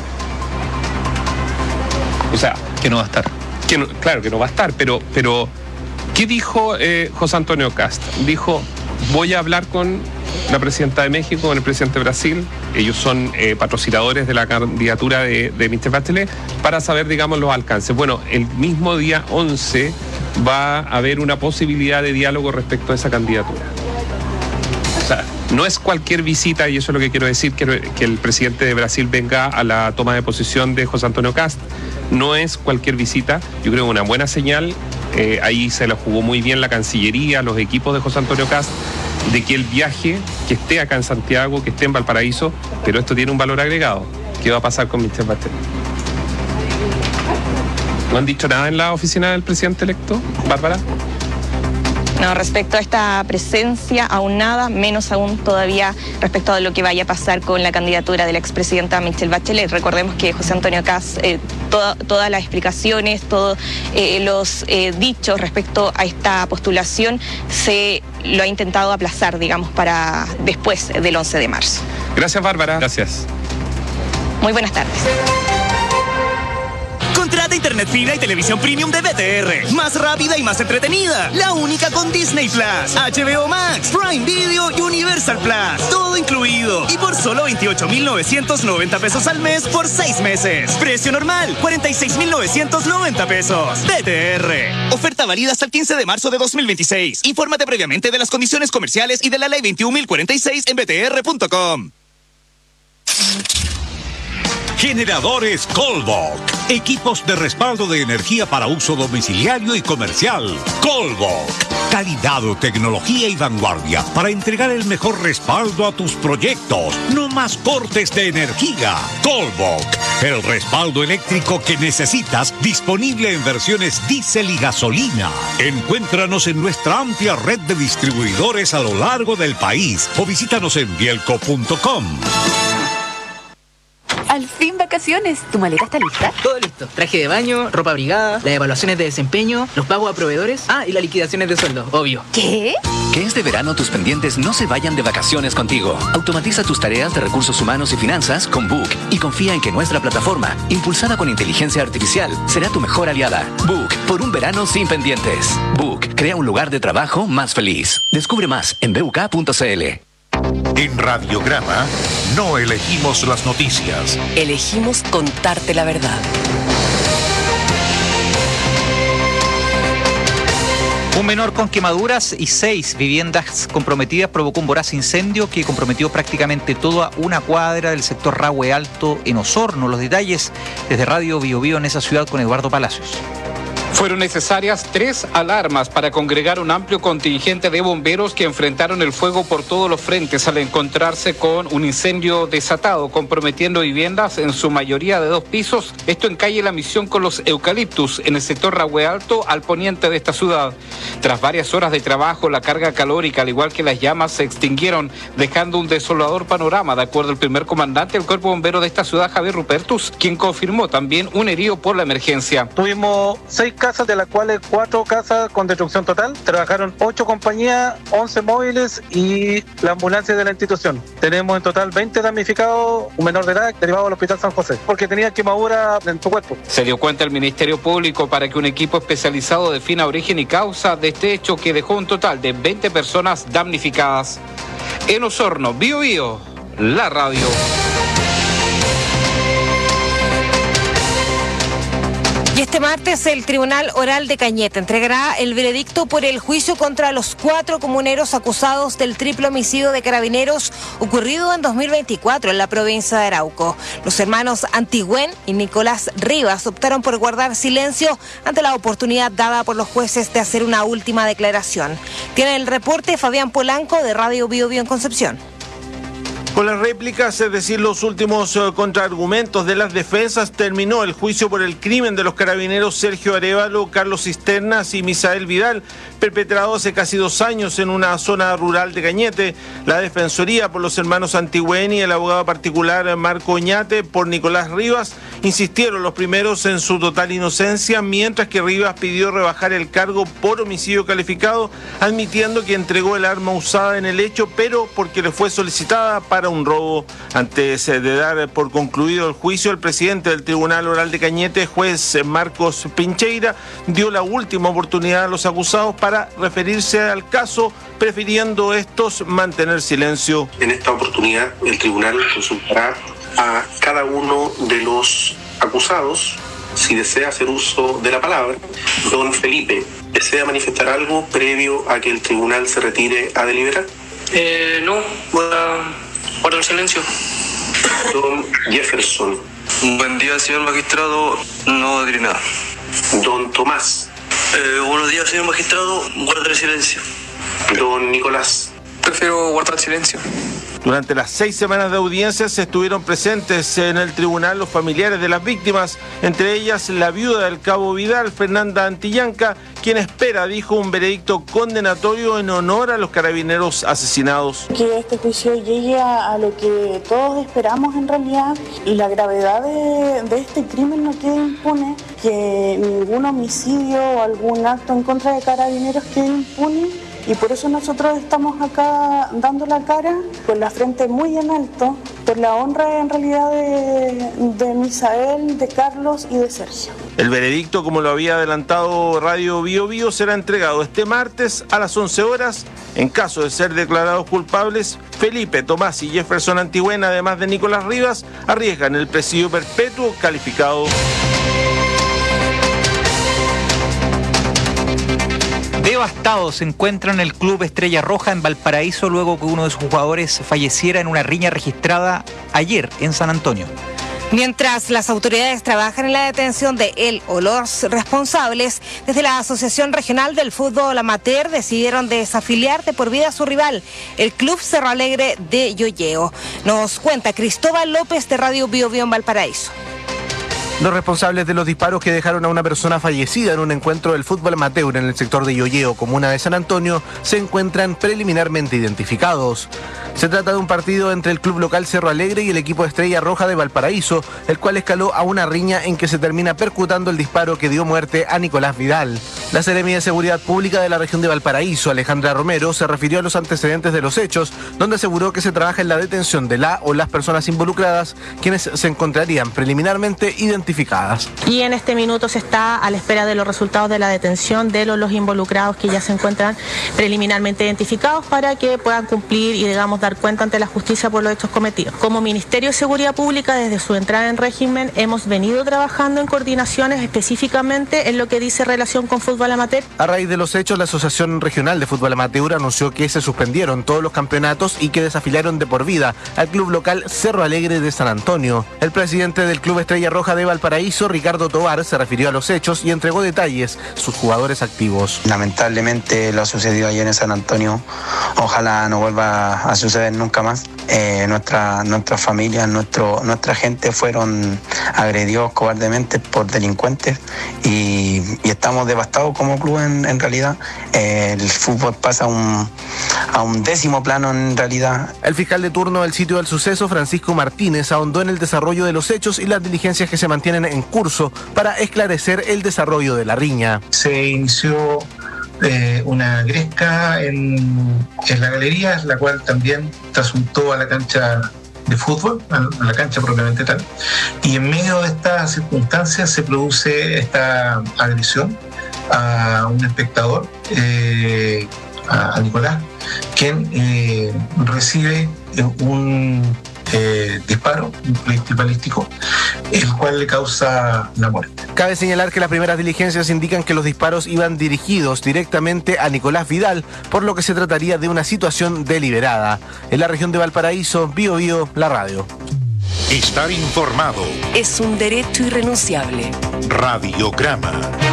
O sea, que no va a estar. Que no, claro que no va a estar, pero, pero ¿qué dijo eh, José Antonio Kast? Dijo: voy a hablar con la presidenta de México, con el presidente de Brasil, ellos son eh, patrocinadores de la candidatura de, de Michelle Bachelet, para saber, digamos, los alcances. Bueno, el mismo día once va a haber una posibilidad de diálogo respecto a esa candidatura. O sea, no es cualquier visita, y eso es lo que quiero decir, que, que el presidente de Brasil venga a la toma de posesión de José Antonio Kast. No es cualquier visita, yo creo que una buena señal. Eh, ahí se la jugó muy bien la Cancillería, los equipos de José Antonio Kast, de que el viaje, que esté acá en Santiago, que esté en Valparaíso, pero esto tiene un valor agregado. ¿Qué va a pasar con Michelle Bachelet? ¿No han dicho nada en la oficina del presidente electo, Bárbara? No, respecto a esta presencia, aún nada, menos aún todavía respecto a lo que vaya a pasar con la candidatura de la expresidenta Michelle Bachelet. Recordemos que José Antonio Kast, eh, toda, todas las explicaciones, todos eh, los eh, dichos respecto a esta postulación, se lo ha intentado aplazar, digamos, para después del once de marzo. Gracias, Bárbara. Gracias. Muy buenas tardes. Contrata internet fibra y televisión premium de B T R. Más rápida y más entretenida. La única con Disney Plus, H B O Max, Prime Video y Universal Plus. Todo incluido. Y por solo veintiocho mil novecientos noventa pesos al mes por seis meses. Precio normal, cuarenta y seis mil novecientos noventa pesos. B T R. Oferta válida hasta el quince de marzo de dos mil veintiséis. Infórmate previamente de las condiciones comerciales y de la ley veintiún mil cuarenta y seis en b t r punto com. Generadores Colbok. Equipos de respaldo de energía para uso domiciliario y comercial. Colbok. Calidad, tecnología y vanguardia para entregar el mejor respaldo a tus proyectos. No más cortes de energía. Colbok. El respaldo eléctrico que necesitas, disponible en versiones diésel y gasolina. Encuéntranos en nuestra amplia red de distribuidores a lo largo del país o visítanos en bielco punto com. Al fin vacaciones. ¿Tu maleta está lista? Todo listo. Traje de baño, ropa abrigada, las evaluaciones de desempeño, los pagos a proveedores. Ah, y las liquidaciones de sueldo, obvio. ¿Qué? Que este verano tus pendientes no se vayan de vacaciones contigo. Automatiza tus tareas de recursos humanos y finanzas con Book y confía en que nuestra plataforma, impulsada con inteligencia artificial, será tu mejor aliada. Book, por un verano sin pendientes. Book, crea un lugar de trabajo más feliz. Descubre más en b u k punto c l. En Radiograma no elegimos las noticias. Elegimos contarte la verdad. Un menor con quemaduras y seis viviendas comprometidas provocó un voraz incendio que comprometió prácticamente toda una cuadra del sector Rahue Alto en Osorno. Los detalles desde Radio Bio Bio en esa ciudad con Eduardo Palacios. Fueron necesarias tres alarmas para congregar un amplio contingente de bomberos que enfrentaron el fuego por todos los frentes al encontrarse con un incendio desatado, comprometiendo viviendas en su mayoría de dos pisos. Esto en calle La Misión con los Eucaliptus, en el sector Rahue Alto, al poniente de esta ciudad. Tras varias horas de trabajo, la carga calórica, al igual que las llamas, se extinguieron, dejando un desolador panorama, de acuerdo al primer comandante del cuerpo bombero de esta ciudad, Javier Rupertus, quien confirmó también un herido por la emergencia. Tuvimos seis casas, de las cuales cuatro casas con destrucción total. Trabajaron ocho compañías, once móviles y la ambulancia de la institución. Tenemos en total veinte damnificados, un menor de edad derivado al Hospital San José, porque tenía quemadura en su cuerpo. Se dio cuenta el Ministerio Público para que un equipo especializado defina origen y causa de este hecho que dejó un total de veinte personas damnificadas. En Osorno, Bio Bio, la radio. Y este martes el Tribunal Oral de Cañete entregará el veredicto por el juicio contra los cuatro comuneros acusados del triple homicidio de Carabineros ocurrido en dos mil veinticuatro en la provincia de Arauco. Los hermanos Antigüén y Nicolás Rivas optaron por guardar silencio ante la oportunidad dada por los jueces de hacer una última declaración. Tiene el reporte Fabián Polanco de Radio Bio Bio en Concepción. Con las réplicas, es decir, los últimos uh, contraargumentos de las defensas, terminó el juicio por el crimen de los carabineros Sergio Arévalo, Carlos Cisternas y Misael Vidal, perpetrado hace casi dos años en una zona rural de Cañete. La defensoría por los hermanos Antigüén y el abogado particular Marco Oñate por Nicolás Rivas insistieron los primeros en su total inocencia, mientras que Rivas pidió rebajar el cargo por homicidio calificado, admitiendo que entregó el arma usada en el hecho, pero porque le fue solicitada para un robo. Antes de dar por concluido el juicio, el presidente del Tribunal Oral de Cañete, juez Marcos Pincheira, dio la última oportunidad a los acusados para referirse al caso, prefiriendo estos mantener silencio. En esta oportunidad, el tribunal consultará a cada uno de los acusados si desea hacer uso de la palabra. Don Felipe, ¿desea manifestar algo previo a que el tribunal se retire a deliberar? Eh, no, voy a guardar silencio. Don Jefferson. Buen día, señor magistrado, no diré nada. Don Tomás. Eh, buenos días, señor magistrado, guardaré silencio. Don Nicolás. Prefiero guardar silencio. Durante las seis semanas de audiencias estuvieron presentes en el tribunal los familiares de las víctimas, entre ellas la viuda del cabo Vidal, Fernanda Antillanca, quien espera, dijo, un veredicto condenatorio en honor a los carabineros asesinados. Que este juicio llegue a, a lo que todos esperamos en realidad, y la gravedad de, de este crimen no quede impune, que ningún homicidio o algún acto en contra de carabineros quede impune, y por eso nosotros estamos acá dando la cara, con la frente muy en alto, por la honra en realidad de, de Misael, de Carlos y de Sergio. El veredicto, como lo había adelantado Radio Bio Bio, será entregado este martes a las once horas. En caso de ser declarados culpables, Felipe, Tomás y Jefferson Antigüena, además de Nicolás Rivas, arriesgan el presidio perpetuo calificado. Devastado se encuentra en el Club Estrella Roja en Valparaíso luego que uno de sus jugadores falleciera en una riña registrada ayer en San Antonio. Mientras las autoridades trabajan en la detención de él o los responsables, desde la Asociación Regional del Fútbol Amateur decidieron desafiliar de por vida a su rival, el Club Cerro Alegre de Yoyeo. Nos cuenta Cristóbal López de Radio Bio Bio en Valparaíso. Los responsables de los disparos que dejaron a una persona fallecida en un encuentro del fútbol amateur en el sector de Yoyeo, comuna de San Antonio, se encuentran preliminarmente identificados. Se trata de un partido entre el club local Cerro Alegre y el equipo Estrella Roja de Valparaíso, el cual escaló a una riña en que se termina percutando el disparo que dio muerte a Nicolás Vidal. La Seremi de Seguridad Pública de la región de Valparaíso, Alejandra Romero, se refirió a los antecedentes de los hechos, donde aseguró que se trabaja en la detención de la o las personas involucradas, quienes se encontrarían preliminarmente identificadas. Y en este minuto se está a la espera de los resultados de la detención de los, los involucrados que ya se encuentran preliminarmente identificados para que puedan cumplir y, digamos, dar cuenta ante la justicia por los hechos cometidos. Como Ministerio de Seguridad Pública, desde su entrada en régimen, hemos venido trabajando en coordinaciones específicamente en lo que dice relación con fútbol amateur. A raíz de los hechos, la Asociación Regional de Fútbol Amateur anunció que se suspendieron todos los campeonatos y que desafiliaron de por vida al club local Cerro Alegre de San Antonio. El presidente del Club Estrella Roja de Valparaíso, Ricardo Tovar, se refirió a los hechos y entregó detalles sus jugadores activos. Lamentablemente lo sucedido ayer en San Antonio, ojalá no vuelva a suceder nunca más. Eh, nuestra, nuestras familias, nuestro, nuestra gente fueron agredidos cobardemente por delincuentes y, y estamos devastados como club en, en realidad. Eh, el fútbol pasa a un, a un décimo plano en realidad. El fiscal de turno del sitio del suceso, Francisco Martínez, ahondó en el desarrollo de los hechos y las diligencias que se mantienen en curso para esclarecer el desarrollo de la riña. Se inició eh, una gresca en, en la galería, la cual también trasuntó a la cancha de fútbol, a la cancha propiamente tal, y en medio de estas circunstancias se produce esta agresión a un espectador, eh, a, a Nicolás, quien eh, recibe un Eh, disparo, un proyectil balístico, el cual le causa la muerte. Cabe señalar que las primeras diligencias indican que los disparos iban dirigidos directamente a Nicolás Vidal, por lo que se trataría de una situación deliberada. En la región de Valparaíso, Bio Bio, la radio. Estar informado es un derecho irrenunciable. Radiograma.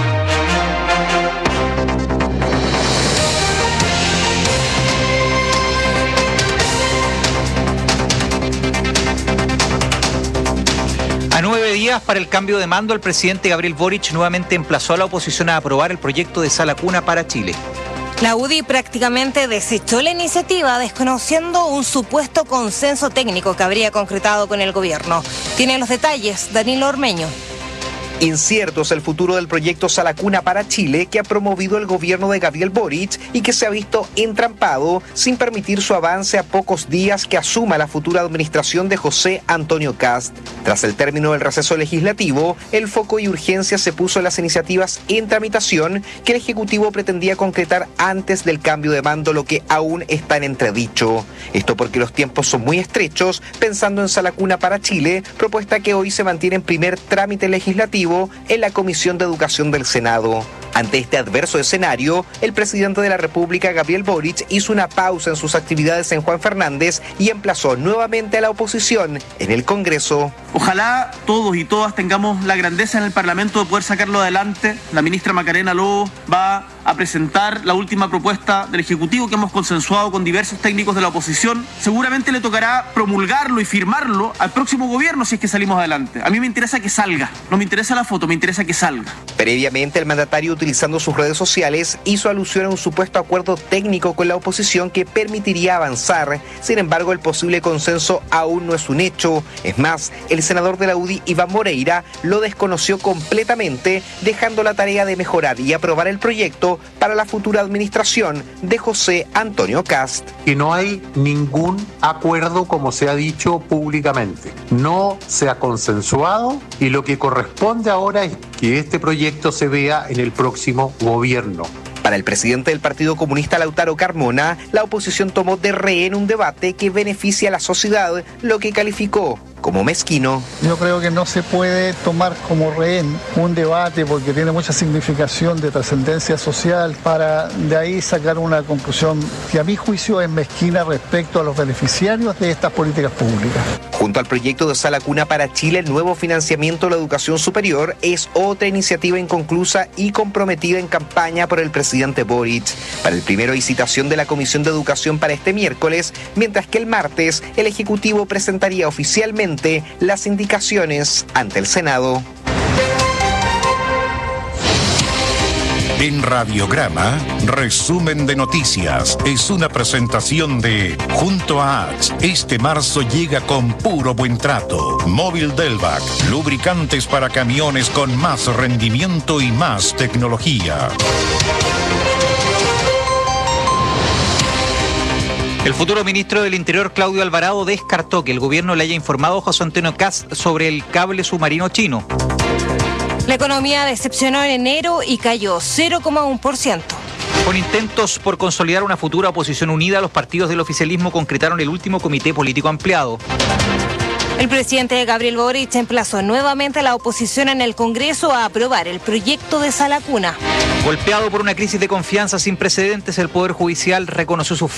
A nueve días para el cambio de mando, el presidente Gabriel Boric nuevamente emplazó a la oposición a aprobar el proyecto de sala cuna para Chile. La U D I prácticamente desechó la iniciativa, desconociendo un supuesto consenso técnico que habría concretado con el gobierno. Tiene los detalles Danilo Ormeño. Incierto es el futuro del proyecto Sala Cuna para Chile que ha promovido el gobierno de Gabriel Boric y que se ha visto entrampado sin permitir su avance a pocos días que asuma la futura administración de José Antonio Kast. Tras el término del receso legislativo, el foco y urgencia se puso en las iniciativas en tramitación que el Ejecutivo pretendía concretar antes del cambio de mando, lo que aún está en entredicho. Esto porque los tiempos son muy estrechos, pensando en Sala Cuna para Chile, propuesta que hoy se mantiene en primer trámite legislativo en la Comisión de Educación del Senado. Ante este adverso escenario, el presidente de la República, Gabriel Boric, hizo una pausa en sus actividades en Juan Fernández y emplazó nuevamente a la oposición en el Congreso. Ojalá todos y todas tengamos la grandeza en el Parlamento de poder sacarlo adelante. La ministra Macarena Lobo va a presentar la última propuesta del Ejecutivo que hemos consensuado con diversos técnicos de la oposición. Seguramente le tocará promulgarlo y firmarlo al próximo gobierno si es que salimos adelante. A mí me interesa que salga, no me interesa la foto, me interesa que salga. Previamente, el mandatario, utilizando sus redes sociales, hizo alusión a un supuesto acuerdo técnico con la oposición que permitiría avanzar. Sin embargo, el posible consenso aún no es un hecho. Es más, el senador de la U D I, Iván Moreira, lo desconoció completamente, dejando la tarea de mejorar y aprobar el proyecto para la futura administración de José Antonio Kast. Que no hay ningún acuerdo, como se ha dicho públicamente. No se ha consensuado y lo que corresponde ahora es que este proyecto se vea en el próximo gobierno. Para el presidente del Partido Comunista, Lautaro Carmona, la oposición tomó de rehén un debate que beneficia a la sociedad, lo que calificó como mezquino. Yo creo que no se puede tomar como rehén un debate porque tiene mucha significación de trascendencia social para de ahí sacar una conclusión que a mi juicio es mezquina respecto a los beneficiarios de estas políticas públicas. Junto al proyecto de Sala Cuna para Chile, el nuevo financiamiento de la educación superior es otra iniciativa inconclusa y comprometida en campaña por el presidente Boric. Para el primero hay citación de la Comisión de Educación para este miércoles, mientras que el martes el Ejecutivo presentaría oficialmente las indicaciones ante el Senado. En Radiograma, resumen de noticias. Es una presentación de Junto a A X. Este marzo llega con puro buen trato. Móvil Delvac, lubricantes para camiones con más rendimiento y más tecnología. El futuro ministro del Interior, Claudio Alvarado, descartó que el gobierno le haya informado a José Antonio Kast sobre el cable submarino chino. La economía decepcionó en enero y cayó cero coma uno por ciento. Con intentos por consolidar una futura oposición unida, los partidos del oficialismo concretaron el último comité político ampliado. El presidente Gabriel Boric emplazó nuevamente a la oposición en el Congreso a aprobar el proyecto de Sala Cuna. Golpeado por una crisis de confianza sin precedentes, el Poder Judicial reconoció su